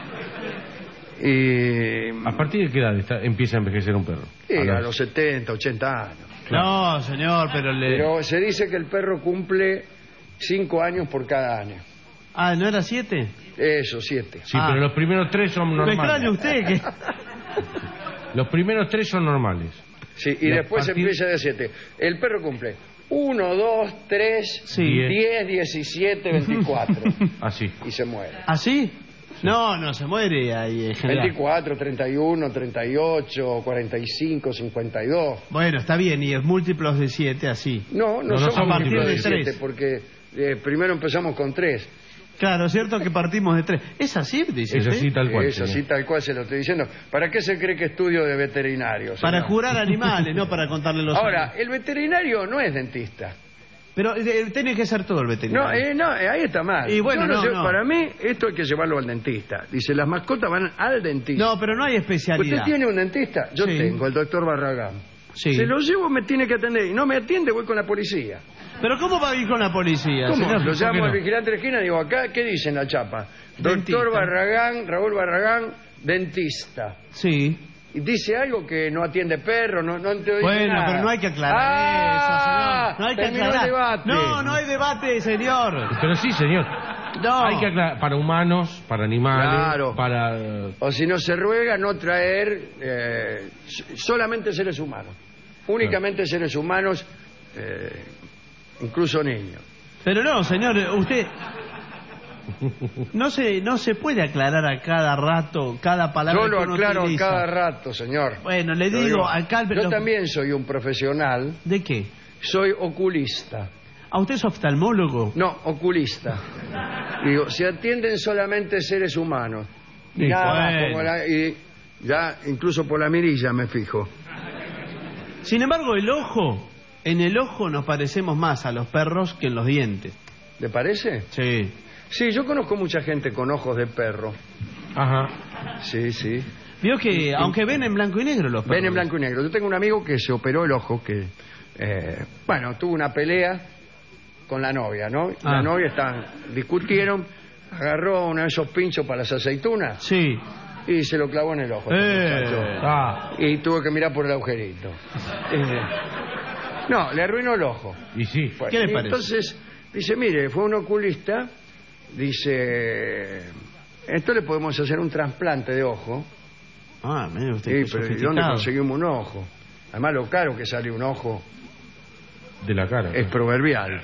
¿A partir de qué edad empieza a envejecer un perro? A los 70, 80 años. No, señor, Pero se dice que el perro cumple 5 años por cada año. Ah, ¿no era 7? Eso, 7. Sí, pero los primeros 3 son Me normales. extraña usted que... Los primeros 3 son normales. Sí, y después empieza de 7. El perro cumple 1, 2, 3, 10, 17, 24. Así. Y se muere. ¿Así? No se muere ahí en general. 24, 31, 38, 45, 52. Bueno, está bien, y es múltiplos de 7 así. No son son a partir múltiplos de de 7, 3. porque primero empezamos con 3. Claro, es cierto que partimos de 3. ¿Es así, dice usted? Es así tal cual, se lo estoy diciendo. ¿Para qué se cree que estudio de veterinario? Para señor? jurar animales, no para contarle los Ahora, años. el veterinario no es dentista. Pero tiene que ser todo el veterinario. No, ahí está mal. Y bueno, Yo no sé, para mí, esto hay que llevarlo al dentista. Dice, las mascotas van al dentista. No, pero no hay especialidad. ¿Usted tiene un dentista? Yo tengo, el doctor Barragán. Sí. Se lo llevo, me tiene que atender. Y no me atiende, voy con la policía. ¿Pero cómo va a ir con la policía? ¿Cómo? Señor? Lo llamo al vigilante de la esquina y digo, acá, ¿qué dice en la chapa? Dentista. Doctor Barragán, Raúl Barragán, dentista. Sí. Y dice algo que no atiende perro, no te dice Bueno, nada. pero no hay que aclarar eso, señor. No hay que terminó aclarar. el debate. No hay debate, señor. Pero sí, señor. No. Hay que aclarar, para humanos, para animales, Claro. para... O si no se ruega, no traer solamente seres humanos. Únicamente seres humanos, incluso niños. Pero no, señor, usted... No se puede aclarar a cada rato, cada palabra Yo lo que uno aclaro utiliza. cada rato, señor. Bueno, le Lo digo, acá... Yo también soy un profesional. ¿De qué? Soy oculista. ¿A usted es oftalmólogo? No, oculista. Digo, se atienden solamente seres humanos. Sí, Nada más, bueno. y ya incluso por la mirilla me fijo. Sin embargo, en el ojo nos parecemos más a los perros que en los dientes. ¿Le parece? Sí. Sí, yo conozco mucha gente con ojos de perro. Ajá. Sí. Vio que, aunque ven en blanco y negro los perros. Ven en blanco y negro. Yo tengo un amigo que se operó el ojo, que, tuvo una pelea con la novia, ¿no? La novia discutieron, agarró uno de esos pinchos para las aceitunas. Sí. Y se lo clavó en el ojo. Y tuvo que mirar por el agujerito. No, le arruinó el ojo. Y sí. Bueno, ¿Qué le parece? Entonces, dice, mire, fue un oculista, dice, esto le podemos hacer un trasplante de ojo. Ah, mire usted, Sí, qué pero ¿de sofisticado. dónde conseguimos un ojo? Además, lo caro que sale un ojo De la cara. es proverbial.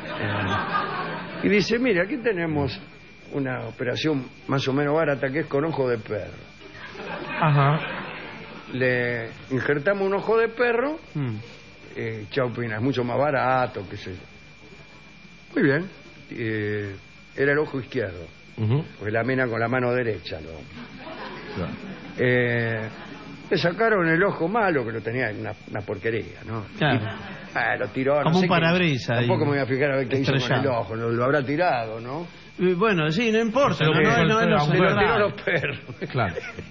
Y dice, mira, aquí tenemos una operación más o menos barata que es con ojo de perro. Ajá. Le injertamos un ojo de perro, chaupina, es mucho más barato, qué sé yo. Muy bien. Era el ojo izquierdo, porque la mina con la mano derecha. Le sacaron el ojo malo, que lo tenía una porquería, ¿no? Claro. Y, lo tiró. Como no sé un parabrisas. Tampoco me voy a fijar a ver qué hizo con el estrellado. ojo, lo habrá tirado, ¿no? Bueno, sí, no importa. Se lo No puso es el lo perro, Se lo tiró a central. los perros. Claro.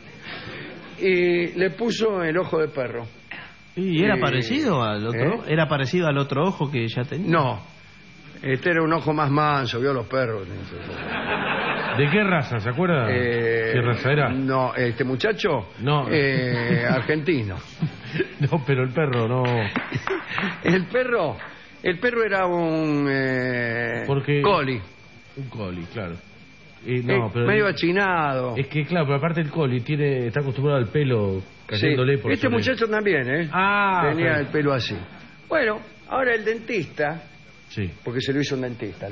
Y le puso el ojo de perro. ¿Y era parecido al otro? ¿Era parecido al otro ojo que ya tenía? No. Este era un ojo más manso, vio los perros. ¿De qué raza? ¿Se acuerda? ¿Qué raza era? No, este muchacho. No. Argentino. No, pero el perro no. El perro era un Porque... coli. Un coli, claro. No, pero medio achinado. Es que claro, pero aparte el coli está acostumbrado al pelo cayéndole por Este sobre- muchacho también, tenía el pelo así. Bueno, ahora el dentista, Sí. porque se lo hizo un dentista.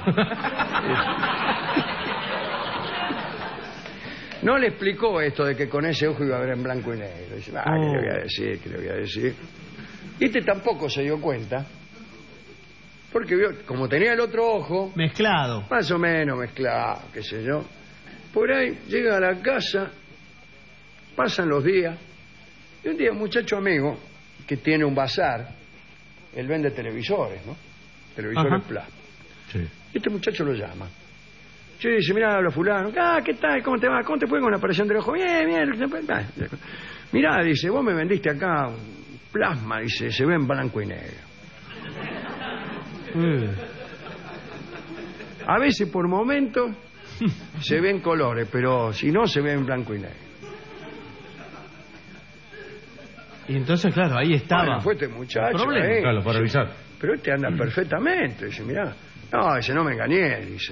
No le explicó esto de que con ese ojo iba a ver en blanco y negro. Dice, ¿qué le voy a decir? ¿Qué le voy a decir? Y este tampoco se dio cuenta, porque vio, como tenía el otro ojo... Mezclado. Más o menos mezclado, qué sé yo. Por ahí llega a la casa, pasan los días, y un día un muchacho amigo que tiene un bazar, él vende televisores, ¿no? Televisores plasma. Sí. Y este muchacho lo llama. Sí, dice, mira, habla fulano. ¿Qué tal? ¿Cómo te va? ¿Cómo te fue con la operación del ojo? Bien. Mirá, dice, vos me vendiste acá un plasma, dice, se ve en blanco y negro. A veces por momentos se ven colores, pero si no se ve en blanco y negro. Y entonces, claro, ahí estaba. Bueno, fue este muchacho. problema. Claro, para avisar. Pero este anda perfectamente. Dice, mirá. No, dice, no me engañé, dice.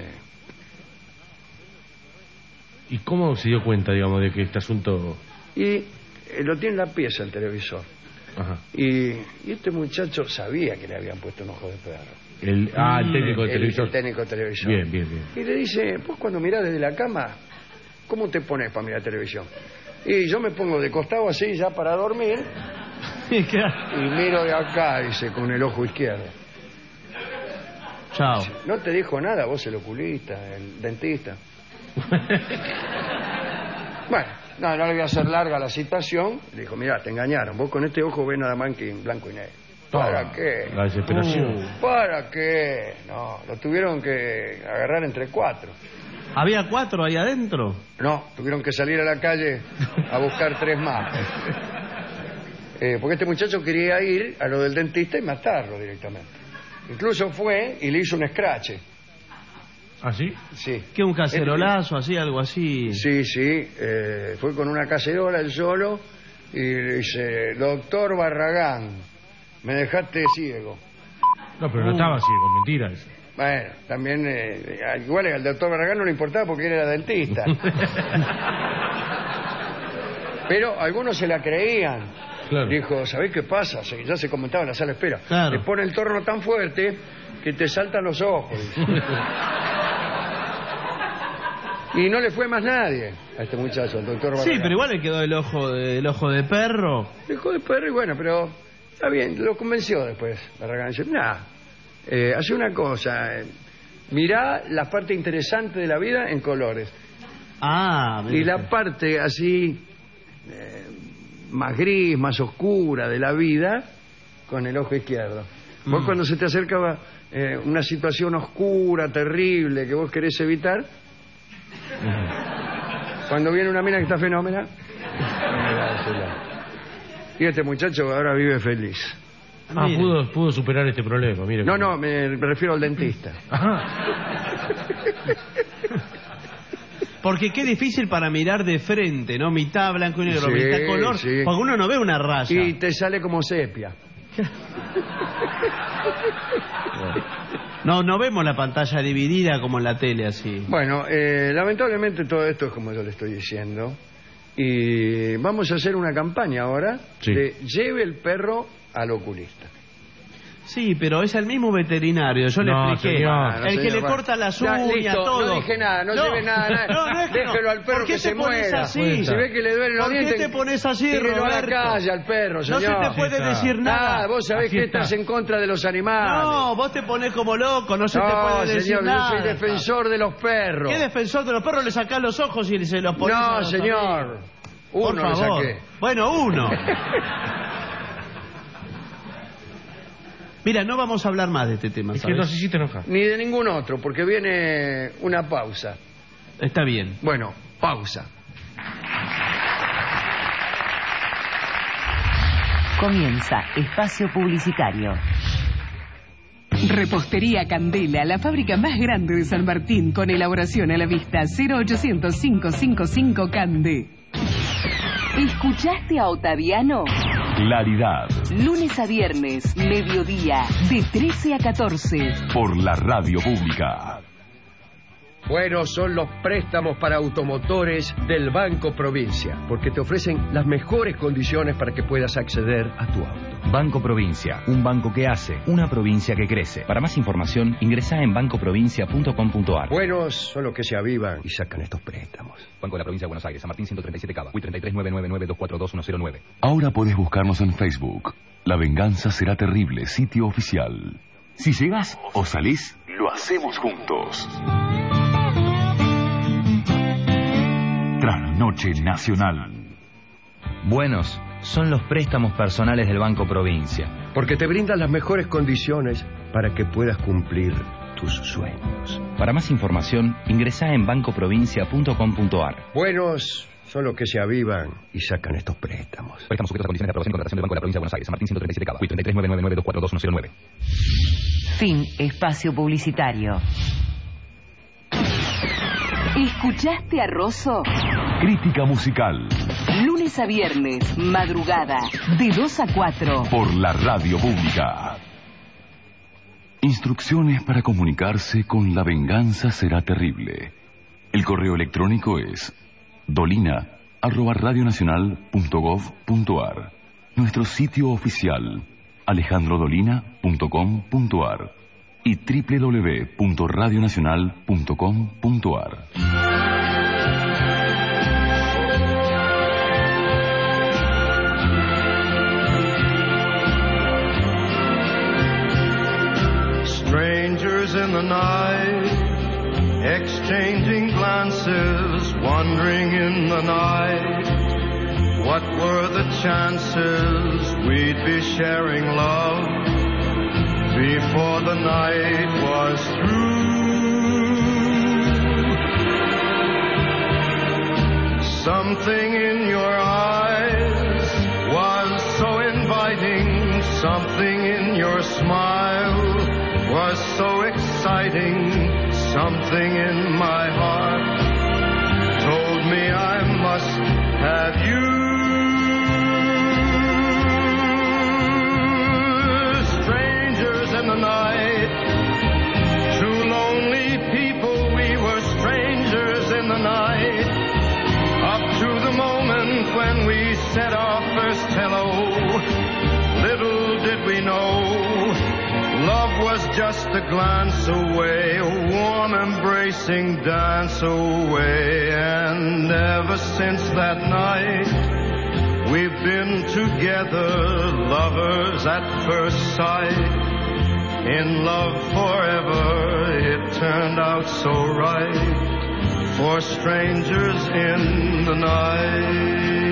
¿Y cómo se dio cuenta, digamos, de que este asunto... Y lo tiene en la pieza el televisor. Ajá. Y este muchacho sabía que le habían puesto un ojo de perro. El técnico de televisor. El técnico de televisor. Bien. Y le dice, vos cuando mirás desde la cama, ¿cómo te pones para mirar televisión? Y yo me pongo de costado así ya para dormir y miro de acá, dice, con el ojo izquierdo. Chao. ¿No te dijo nada vos, el oculista, el dentista? Bueno, no le voy a hacer larga la citación. Le dijo, mirá, te engañaron. Vos con este ojo ves nada más que en blanco y negro. ¿Para qué? La desesperación. ¿Para qué? No, lo tuvieron que agarrar entre 4. ¿Había 4 ahí adentro? No, tuvieron que salir a la calle a buscar 3 más. Porque este muchacho quería ir a lo del dentista y matarlo directamente. Incluso fue y le hizo un scratch. ¿Ah, sí? Sí. ¿Qué, un cacerolazo, así, algo así? Sí, sí. Fue con una cacerola él solo y le dice: doctor Barragán, me dejaste ciego. No, pero no estaba ciego, mentira eso. Bueno, también, igual al doctor Barragán no le importaba porque él era dentista. Pero algunos se la creían. Claro. Dijo: ¿sabés qué pasa? Ya se comentaba en la sala de espera. Claro. Te pone el torno tan fuerte que te saltan los ojos. Y no le fue más nadie a este muchacho, al doctor Barragán. Sí, pero igual le quedó el ojo de perro. El ojo de perro, y bueno, pero está bien, lo convenció después. Barragán dice: hace una cosa, mirá la parte interesante de la vida en colores. Y la parte así, más gris, más oscura de la vida, con el ojo izquierdo. Vos cuando se te acercaba una situación oscura, terrible, que vos querés evitar, cuando viene una mina que está fenómena, y este muchacho ahora vive feliz. Pudo superar este problema. Mire, no, me refiero al dentista. Porque qué difícil para mirar de frente, ¿no? Mitad blanco y negro, mitad color, sí. Porque uno no ve una raya. Y te sale como sepia. No vemos la pantalla dividida como en la tele, así. Bueno, lamentablemente todo esto es como yo le estoy diciendo. Y vamos a hacer una campaña ahora de lleve el perro al oculista. Sí, pero es el mismo veterinario, yo le expliqué. Señor. El que le corta las uñas, listo, todo. No dije nada, no lleve nada. No es que déjelo al perro que se muera. Así? Si ve que le duelen los dientes, ¿por qué te pones así, tírelo a la Roberto? calle al perro, señor. No se te puede decir nada. Vos sabés Así que está. estás en contra de los animales. No, vos te pones como loco, no se te puede decir señor, nada. yo soy defensor de los perros. ¿Qué defensor de los perros? Le sacás los ojos y se los pones a No, los señor. amigos. Uno Por favor. le saqué. Bueno, uno. Mira, no vamos a hablar más de este tema, Es que ¿sabes? nos hiciste enojar. Ni de ningún otro, porque viene una pausa. Está bien. Bueno, pausa. Comienza Espacio Publicitario. Repostería Candela, la fábrica más grande de San Martín, con elaboración a la vista. 0800-555 Cande. ¿Escuchaste a Otaviano? Claridad. Lunes a viernes, mediodía, de 13 a 14. Por la radio pública. Buenos son los préstamos para automotores del Banco Provincia, porque te ofrecen las mejores condiciones para que puedas acceder a tu auto. Banco Provincia, un banco que hace, una provincia que crece. Para más información, ingresá en bancoprovincia.com.ar. Buenos son los que se avivan y sacan estos préstamos. Banco de la Provincia de Buenos Aires, San Martín 137 Cava, UI 339992422109. Ahora podés buscarnos en Facebook. La venganza será terrible, sitio oficial. Si llegás o salís, lo hacemos juntos. Trasnoche Nacional. Buenos son los préstamos personales del Banco Provincia. Porque te brindan las mejores condiciones para que puedas cumplir tus sueños. Para más información, ingresá en bancoprovincia.com.ar. Buenos son los que se avivan y sacan estos préstamos. Préstamos sujetos a condiciones de aprobación y contratación del Banco de la Provincia de Buenos Aires, San Martín 137 Cava, UI 339992422109. Fin Espacio Publicitario. ¿Escuchaste a Rosso? Crítica musical. Lunes a viernes, madrugada, de 2 a 4. Por la radio pública. Instrucciones para comunicarse con La Venganza Será Terrible. El correo electrónico es dolina@radionacional.gov.ar. Nuestro sitio oficial alejandrodolina.com.ar y www.radionacional.com.ar. Strangers in the night, exchanging glances, wandering in the night. What were the chances we'd be sharing love? before the night was through. Something in your eyes was so inviting, something in your smile was so exciting, something in my heart told me I must have you. Strangers in the night, two lonely people, we were strangers in the night, up to the moment when we said our first hello. Little did we know, love was just a glance away, a warm embracing dance away. And ever since that night, we've been together, lovers at first sight. In love forever, it turned out so right, for strangers in the night.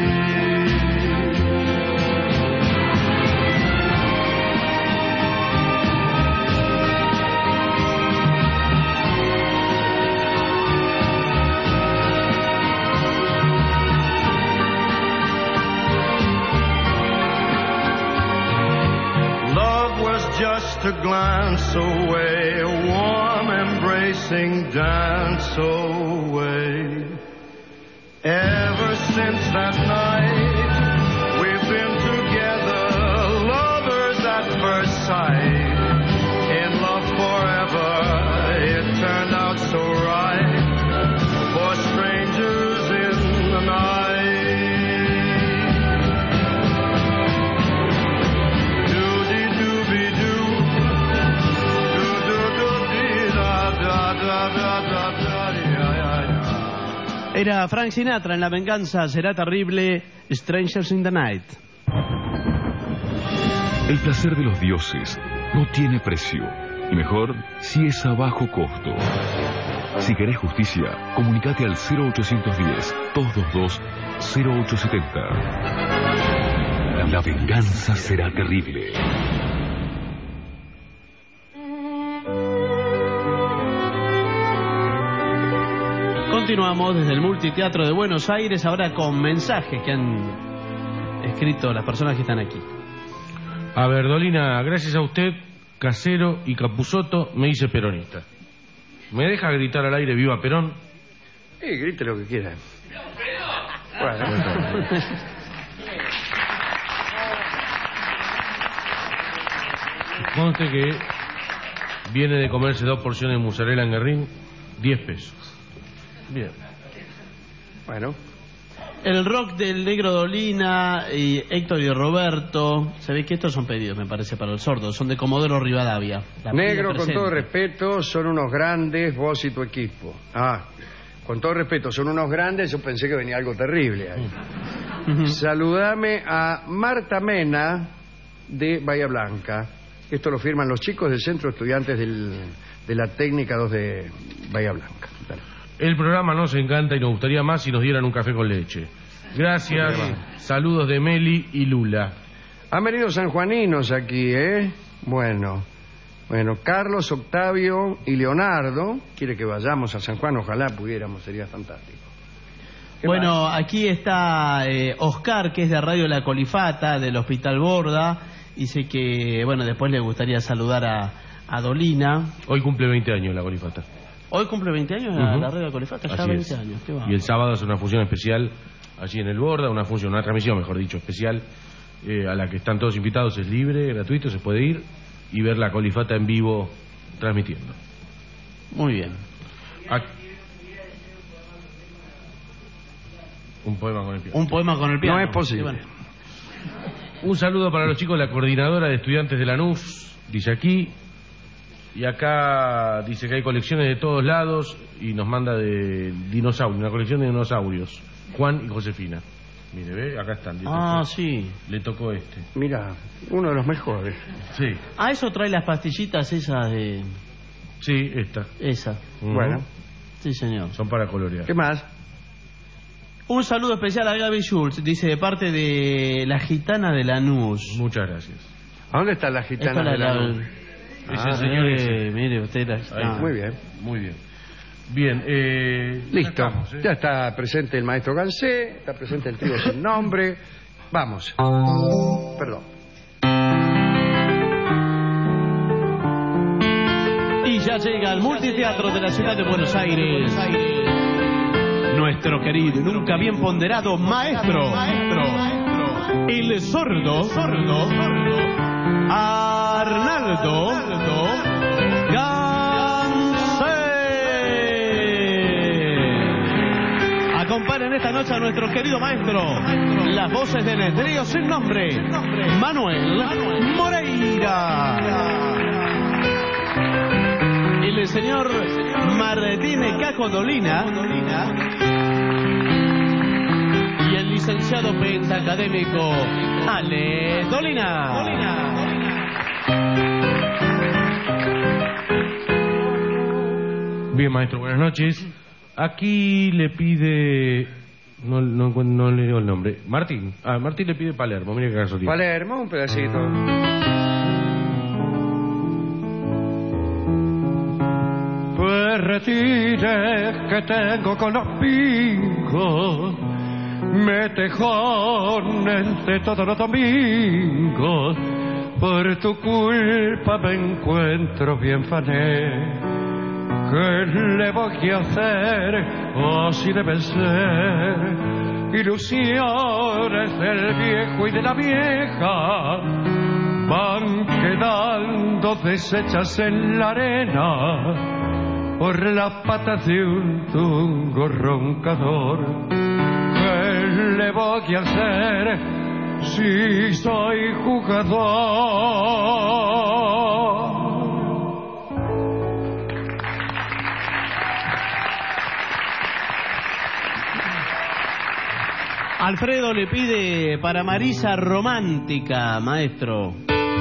Just a glance away, a warm embracing dance away. Ever since that night, we've been together, lovers at first sight. In love forever, it turned out so right, for strangers in the night. Era Frank Sinatra en La venganza será terrible, Strangers in the Night. El placer de los dioses no tiene precio, y mejor si es a bajo costo. Si querés justicia, comunicate al 0810-222-0870. La venganza será terrible. Continuamos desde el Multiteatro de Buenos Aires, ahora con mensajes que han escrito las personas que están aquí. A ver, Dolina, gracias a usted, Casero y Capusotto, me hice peronista. ¿Me deja gritar al aire viva Perón? Grite lo que quiera. Bueno. Conste que viene de comerse 2 porciones de mozzarella en Guerrín, 10 pesos. Bien. Bueno. El rock del Negro Dolina y Héctor y Roberto. Se ve que estos son pedidos, me parece, para el sordo. Son de Comodoro Rivadavia. Negro, con todo respeto, son unos grandes, vos y tu equipo. Con todo respeto, son unos grandes. Yo pensé que venía algo terrible ahí. Saludame a Marta Mena de Bahía Blanca. Esto lo firman los chicos del Centro de Estudiantes de la Técnica 2 de Bahía Blanca. Dale. El programa nos encanta y nos gustaría más si nos dieran un café con leche. Gracias. Saludos de Meli y Lula. Han venido sanjuaninos aquí, ¿eh? Bueno, Carlos, Octavio y Leonardo. Quiere que vayamos a San Juan, ojalá pudiéramos, sería fantástico. Bueno, aquí está Oscar, que es de Radio La Colifata, del Hospital Borda. Dice que, bueno, después le gustaría saludar a Dolina. Hoy cumple 20 años la Colifata. Hoy cumple 20 años la Radio La Colifata, ya 20 años. Qué va. Y el sábado es una función especial allí en el Borda, una transmisión, mejor dicho, especial, a la que están todos invitados, es libre, gratuito, se puede ir y ver la Colifata en vivo transmitiendo. Muy bien. Un poema con el piano. Un poema con el piano. No es posible. Bueno. Un saludo para los chicos de la coordinadora de estudiantes de Lanús, dice aquí. Y acá dice que hay colecciones de todos lados y nos manda de dinosaurios, una colección de dinosaurios. Juan y Josefina. Mire, ve, acá están. Sí. Le tocó este. Mira, uno de los mejores. Sí. Eso trae las pastillitas esas de... Sí, esta. Esa. Bueno. Sí, señor. Son para colorear. ¿Qué más? Un saludo especial a Gaby Schultz, dice, de parte de la gitana de Lanús. Muchas gracias. ¿A dónde está la gitana de Lanús? Es el señor ese. Mire usted. Muy bien. Muy bien. Bien, listo. Estamos, Ya está presente el maestro Gansé, está presente el trío sin nombre. Vamos. Perdón. Y ya llega al multiteatro de la ciudad de Buenos Aires nuestro querido y nunca bien ponderado maestro, el sordo Arnaldo Gansé. Acompañan esta noche a nuestro querido maestro las voces del trío sin nombre, Manuel Moreira, el señor Martín Caco Dolina y el licenciado pentacadémico Ale Dolina. Bien, maestro, buenas noches. Aquí le pide... No le digo el nombre. Martín. Martín le pide Palermo. Mire qué gasolina. Palermo, un pedacito. Pues retires que tengo con los pingos, metejones de todos los domingos. Por tu culpa me encuentro bien fané. ¿Qué le voy a hacer? Así debe ser. Ilusiones del viejo y de la vieja van quedando deshechas en la arena por las patas de un tungo roncador. ¿Qué le voy a hacer si soy jugador? Alfredo le pide para Marisa Romántica, maestro.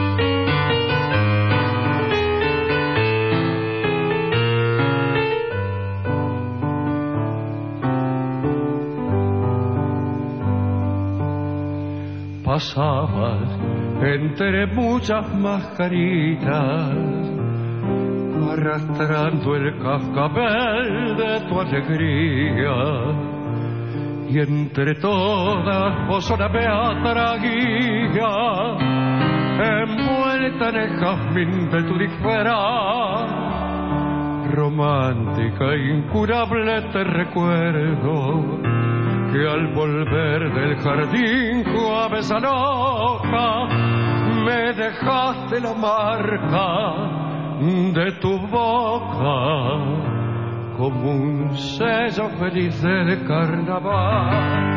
Pasabas entre muchas mascaritas, arrastrando el cascabel de tu alegría. Y entre todas vos sola me atraía, envuelta en el jazmín de tu disfraz. Romántica, incurable te recuerdo, que al volver del jardín cabeza loca me dejaste la marca de tu boca como un sello feliz de carnaval.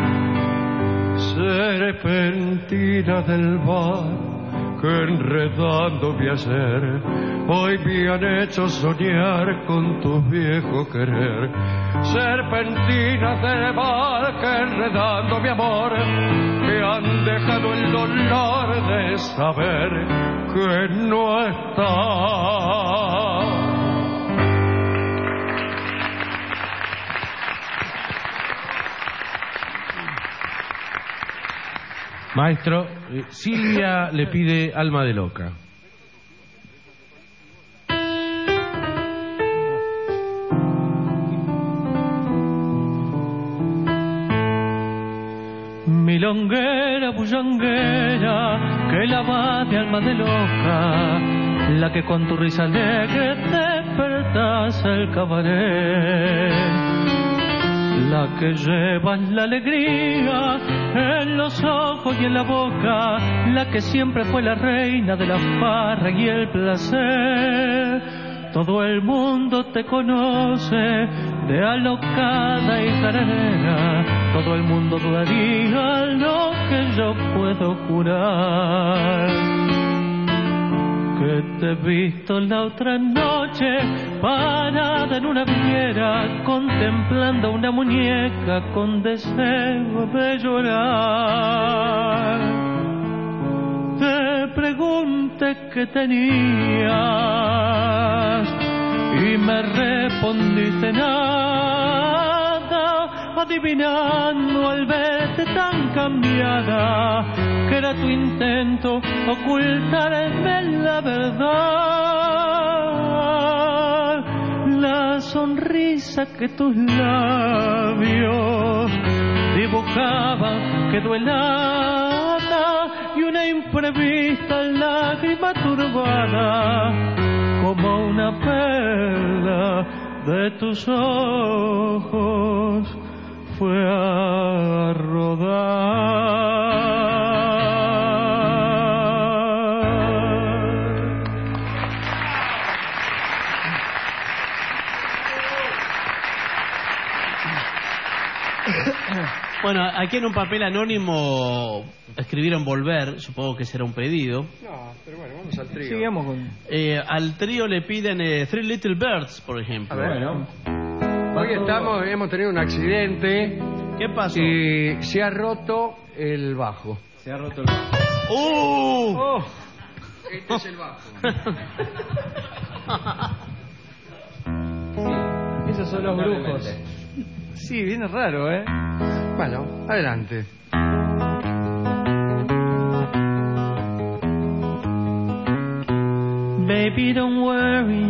Serpentina del bar que enredando mi ayer hoy me han hecho soñar con tu viejo querer. Serpentinas del bar que enredando mi amor me han dejado el dolor de saber que no está. Maestro, Silvia le pide Alma de Loca. Milonguera, bullanguera, que la va de alma de loca, la que con tu risa alegre despertas el cabaret. La que lleva la alegría en los ojos y en la boca, la que siempre fue la reina de la farra y el placer. Todo el mundo te conoce de alocada y tararera, todo el mundo dudaría lo que yo puedo jurar. Que te he visto la otra noche parada en una vidriera, contemplando una muñeca con deseo de llorar. Te pregunté qué tenías y me respondiste nada, adivinando al verte tan cambiada que era tu intento ocultarme la verdad. sonrisa que tus labios dibujaban quedó helada y una imprevista lágrima turbada como una perla de tus ojos fue a rodar. Bueno, aquí en un papel anónimo escribieron volver, supongo que será un pedido. No, pero bueno, vamos al trío. Sigamos con... al trío le piden Three Little Birds, por ejemplo. A ver, hoy hemos tenido un accidente. ¿Qué pasó? Y se ha roto el bajo. Se ha roto el bajo. ¡Oh! Este es el bajo. Sí, esos son los brujos. Sí, viene raro, ¿eh? Bueno, adelante. Baby, don't worry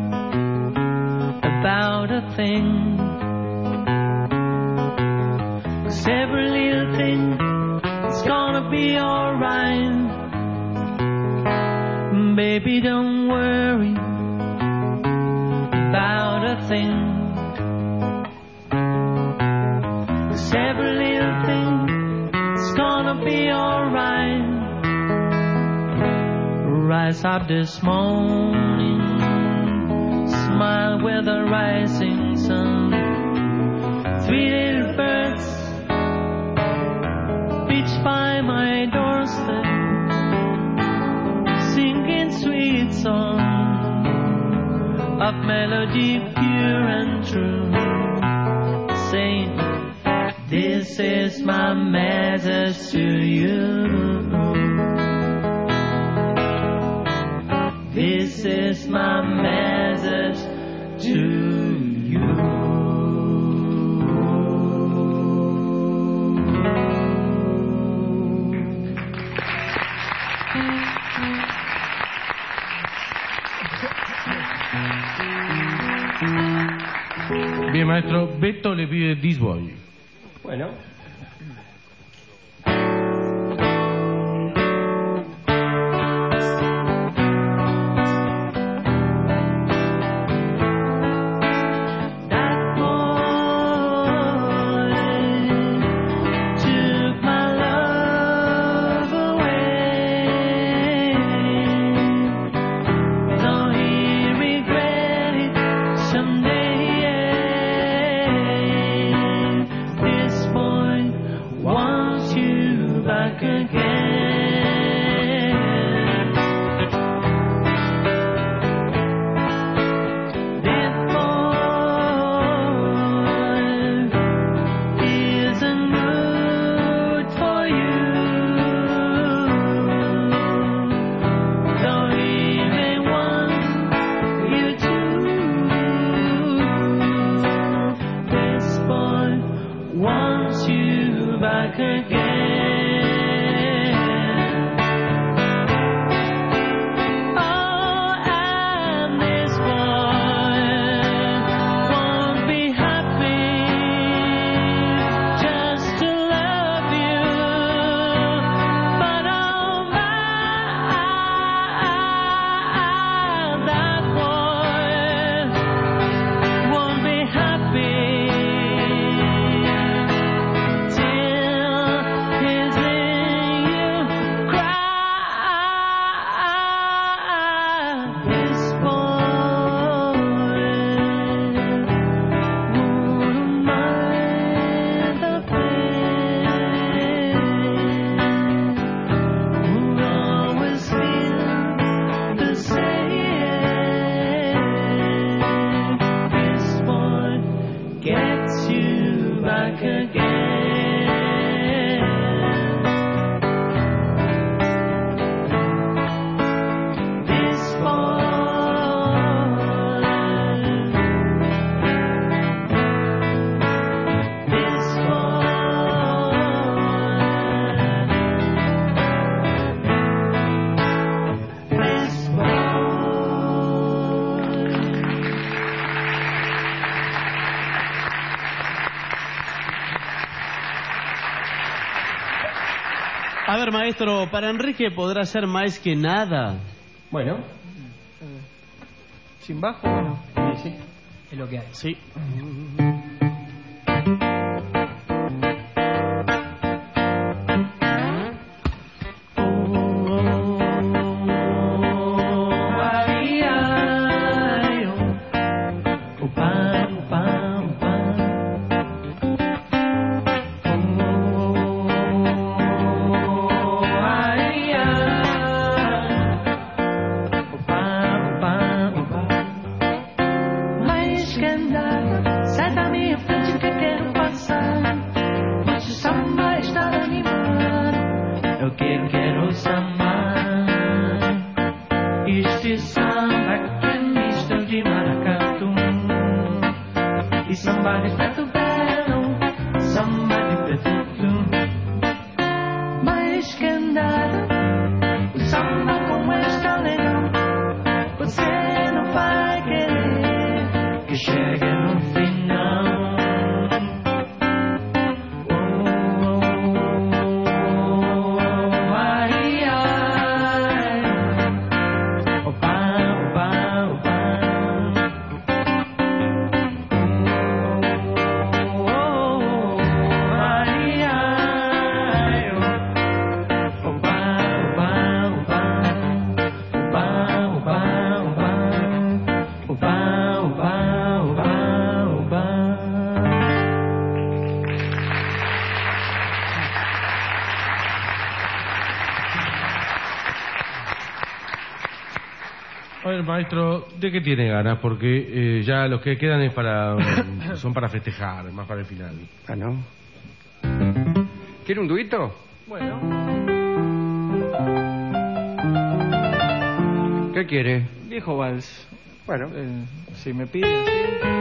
about a thing. 'Cause every little thing is gonna be alright. Baby, don't worry about a thing. 'Cause every little thing is gonna be alright. Rise up this morning, smile with the rising sun. Three little birds beach by my doorstep, singing sweet song of melody pure and true, saying, this is my message to you. This is my message to you. Bien, maestro, Beto le pide This Boy. Bueno. A ver, maestro, para Enrique podrá ser más que nada. Bueno. Sin bajo, bueno. Sí, es lo que hay. Sí. A ver, maestro, ¿de qué tiene ganas? Porque ya los que quedan es son para festejar, más para el final. Ah, ¿no? ¿Quiere un duito? Bueno. ¿Qué quiere? Viejo vals. Bueno. Si me pide, sí.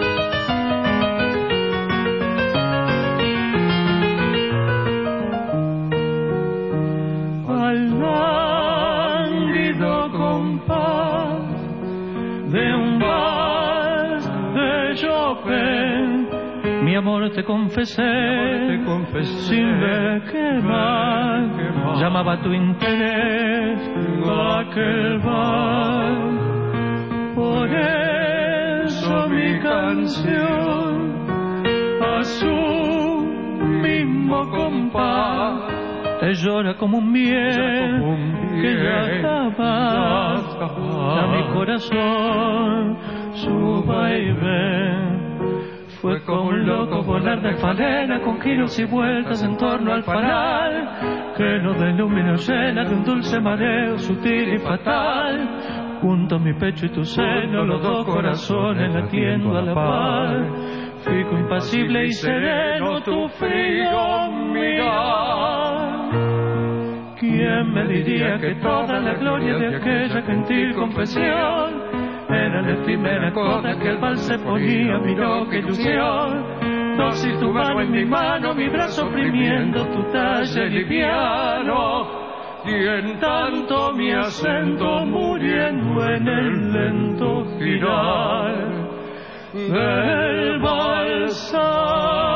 Mi amor te confesé, sin ver qué mal llamaba tu interés aquel bar. Por eso mi canción a su mismo compás te llora como un bien que ya jamás a mi corazón su vaivén. Fue como un loco volar de falena con giros y vueltas en torno al fanal que nos ilumina llena de un dulce mareo sutil y fatal. Junto a mi pecho y tu seno, los dos corazones latiendo a la par. Fijo impasible y sereno tu frío mirar. ¿Quién me diría que toda la gloria de aquella gentil confesión era la efímera coda que el vals se ponía, mi loca ilusión? Dócil tu mano en mi mano, mi brazo oprimiendo tu talle liviano, y en tanto mi acento muriendo en el lento girar del balsar.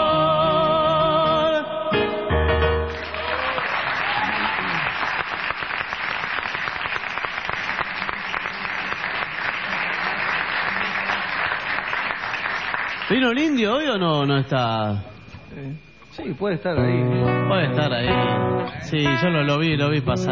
¿Vino el indio hoy o no está? Sí, puede estar ahí. Puede estar ahí. Sí, yo lo vi pasar,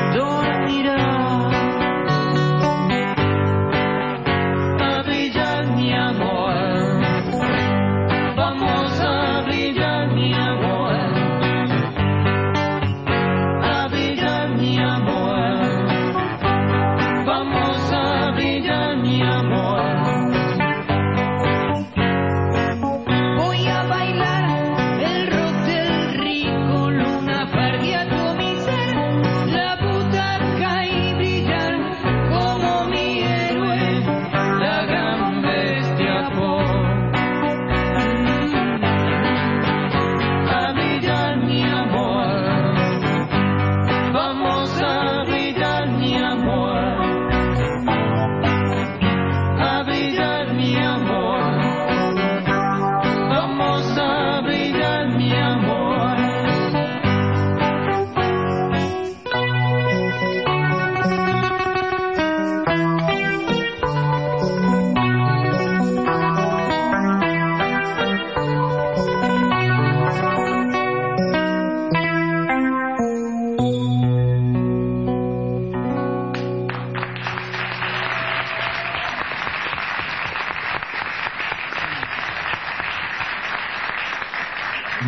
Avellana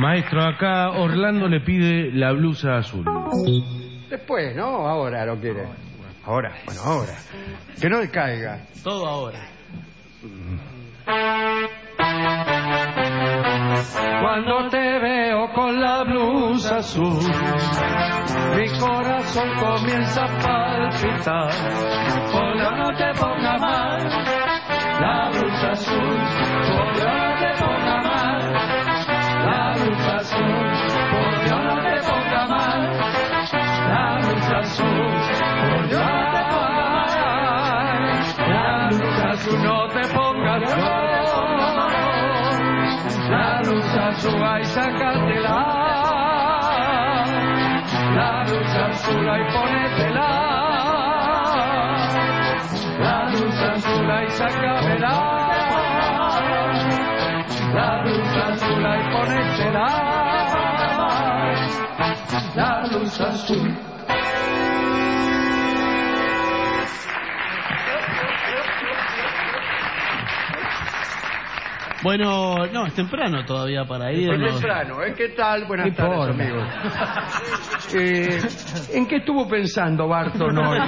Maestro, acá Orlando le pide la blusa azul. Después, ¿no? Ahora lo quiere. Ahora, bueno, ahora. Que no decaiga. Todo ahora. Cuando te veo con la blusa azul, mi corazón comienza a palpitar. Ojalá no te ponga mal la blusa azul, ojalá no te ponga mal la blusa azul, ojalá no te ponga mal la blusa azul, ojalá no te ponga mal la blusa azul, no te pongas mal. La luz azul, ay, sácatela. La luz azul, ay, ponétela. La luz azul, ay, sácamela. La luz azul, ay, ponétela. La luz azul. Bueno, no, es temprano todavía para ir. Es temprano, ¿eh? ¿Qué tal? Buenas tardes, amigos. ¿En qué estuvo pensando Barton hoy?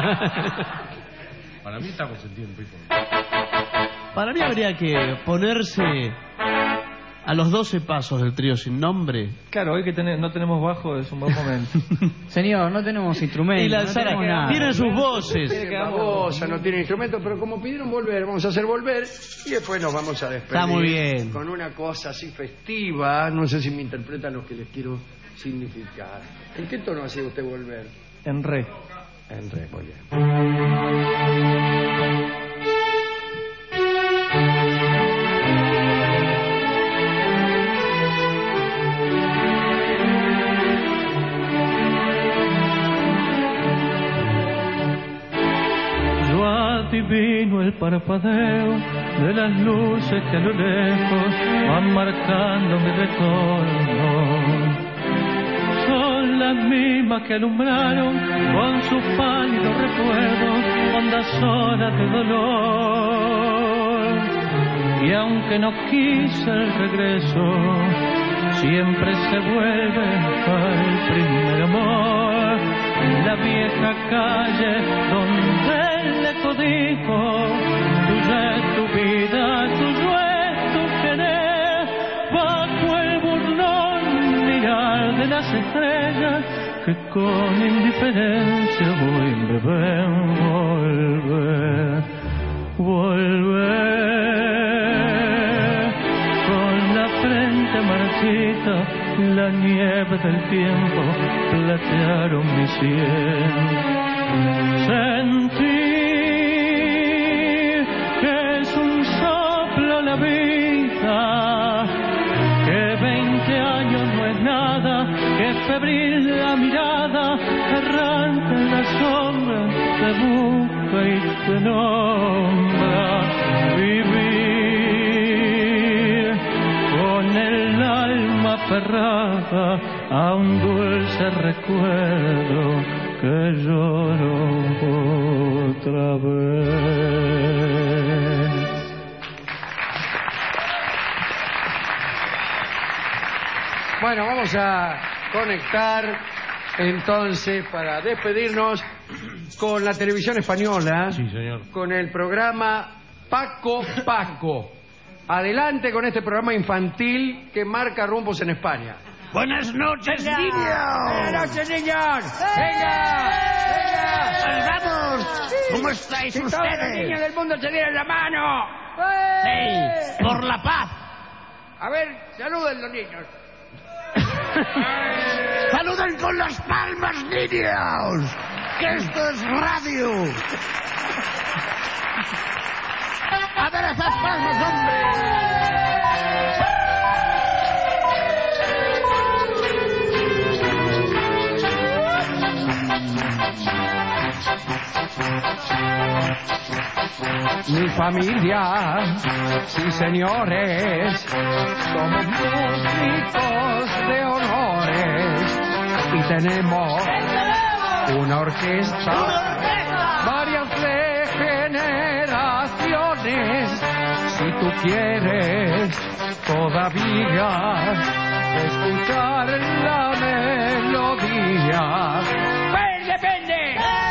Para mí estamos en tiempo. Para mí habría que ponerse a los 12 pasos del trío sin nombre. Claro, hoy que no tenemos bajo es un buen momento. Señor, no tenemos instrumentos. Y lanzar no nada. tienen sus voces. No tiene instrumentos, pero como pidieron volver, vamos a hacer volver y después nos vamos a despedir. Está muy bien. Con una cosa así festiva, no sé si me interpretan lo que les quiero significar. ¿En qué tono hacía usted volver? En re. En re, muy bien. Adivino el parpadeo de las luces que a lo lejos van marcando mi retorno. Son las mismas que alumbraron con sus pálidos recuerdos hondas horas de dolor. Y aunque no quise el regreso, siempre se vuelve al primer amor. La vieja calle donde el eco dijo: tuya es tu vida, tuyo es tu querer. Bajo el burlón mirar de las estrellas que con indiferencia voy a beber. Volver, volver. Con la frente marchita, la nieve del tiempo platearon mi sien. Sentir que es un soplo la vida, que 20 años no es nada, que febril la mirada, errante en la sombra, te busca y te nombra. Vivir con el alma aferrada a un dulce recuerdo que lloro otra vez. Bueno, vamos a conectar entonces para despedirnos con la televisión española. Sí, señor. Con el programa Paco Paco. Adelante con este programa infantil que marca rumbos en España. Buenas noches, niños. Buenas noches, niños. Venga, venga. ¡Vamos! ¿Cómo estáis Si ustedes? todos los niños del mundo se dieran la mano. Sí, por la paz. A ver, saluden los niños. ¡Saluden con las palmas, niños! ¡Que esto es radio! ¡A ver esas palmas, hombre! Mi familia, sí señores, somos músicos de honores y tenemos una orquesta, varias de generaciones. Si tú quieres todavía escuchar la melodía. Pues depende.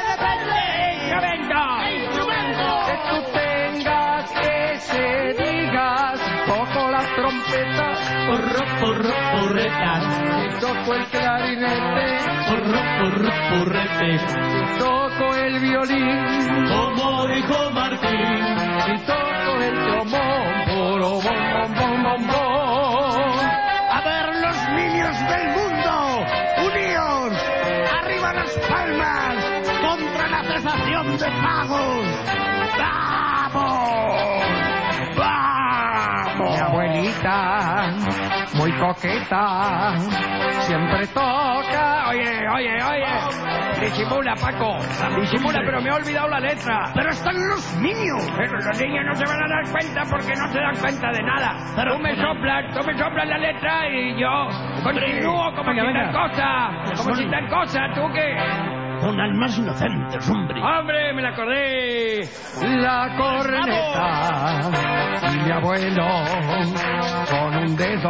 Instrumento. Que tú tengas, que se digas, toco la trompeta, Porretas. y toco el clarinete, Porretes. y toco el violín, Como dijo Martín. y toco el trombón, puro bom, bom, bom, bom, bom. A ver los niños del mundo, uníos, arriba las palmas, contra la cesación de pagos. ¡Vamos! ¡Vamos! Mi abuelita, muy coqueta, siempre toca. Oye. Disimula, Paco. Disimula, pero me he olvidado la letra. Pero están los niños. Pero los niños no se van a dar cuenta porque no se dan cuenta de nada. Pero tú me soplas la letra y yo continúo como si tal cosa. Como si tal cosa. ¿Tú qué? Con almas inocentes, hombre. ¡Hombre, me la acordé! La corneta y mi abuelo con un dedo.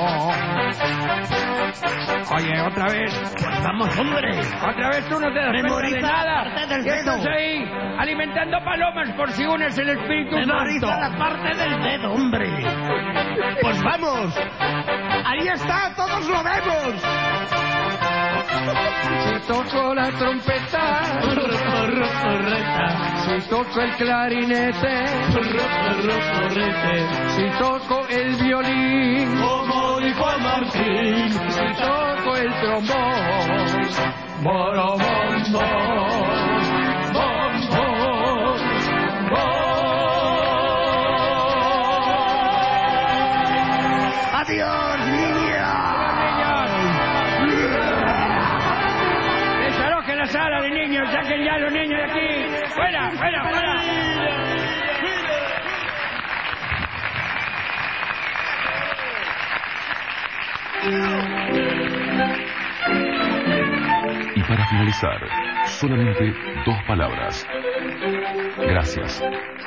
Oye, otra vez. Pues vamos, hombre. Otra vez tú no te das cuenta de Memoriza nada. la parte del Y estás dedo. ahí alimentando palomas por si unes el Espíritu Memoriza Santo. la parte del dedo, hombre. Pues vamos. Ahí está, todos lo vemos. Si toco la trompeta, si toco el clarinete, si toco el violín, como dijo Martín, si toco el trombón, boro, bom, bom, bom, bom, bom. ¡Adiós, niña! Desaloje la sala de niños, saquen ya a los niños de aquí. ¡Fuera! Y para finalizar, solamente 2 palabras. Gracias.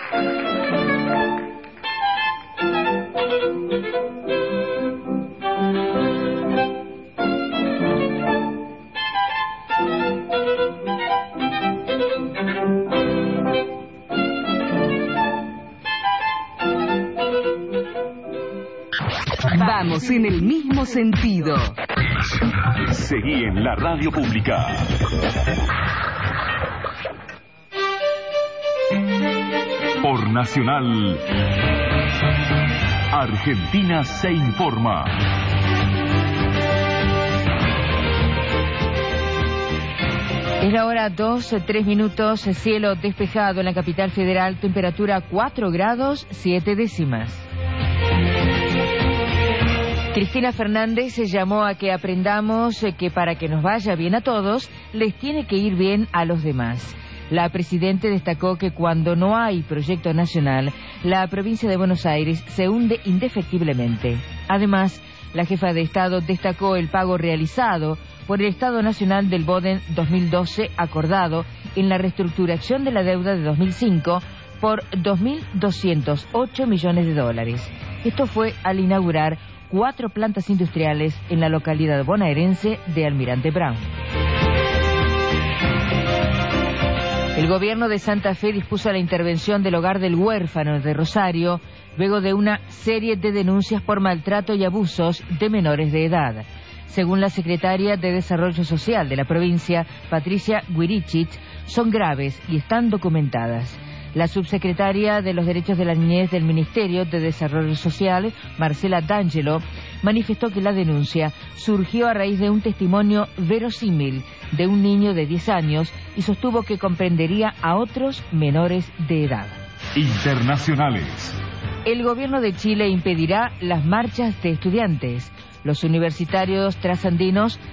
Vamos en el mismo sentido. Seguí en la radio pública. Por Nacional, Argentina se informa. Es la hora 2:03 minutos, cielo despejado en la capital federal, temperatura 4 grados 7 décimas. Cristina Fernández se llamó a que aprendamos que para que nos vaya bien a todos, les tiene que ir bien a los demás. La presidenta destacó que cuando no hay proyecto nacional, la provincia de Buenos Aires se hunde indefectiblemente. Además, la jefa de Estado destacó el pago realizado por el Estado Nacional del BODEN 2012 acordado en la reestructuración de la deuda de 2005 por $2.208 millones. Esto fue al inaugurar 4 plantas industriales en la localidad bonaerense de Almirante Brown. El gobierno de Santa Fe dispuso la intervención del Hogar del Huérfano de Rosario luego de una serie de denuncias por maltrato y abusos de menores de edad. Según la secretaria de Desarrollo Social de la provincia, Patricia Guirichich, son graves y están documentadas. La subsecretaria de los Derechos de la Niñez del Ministerio de Desarrollo Social, Marcela D'Angelo, manifestó que la denuncia surgió a raíz de un testimonio verosímil de un niño de 10 años y sostuvo que comprendería a otros menores de edad. Internacionales. El gobierno de Chile impedirá las marchas de estudiantes. Los universitarios trasandinos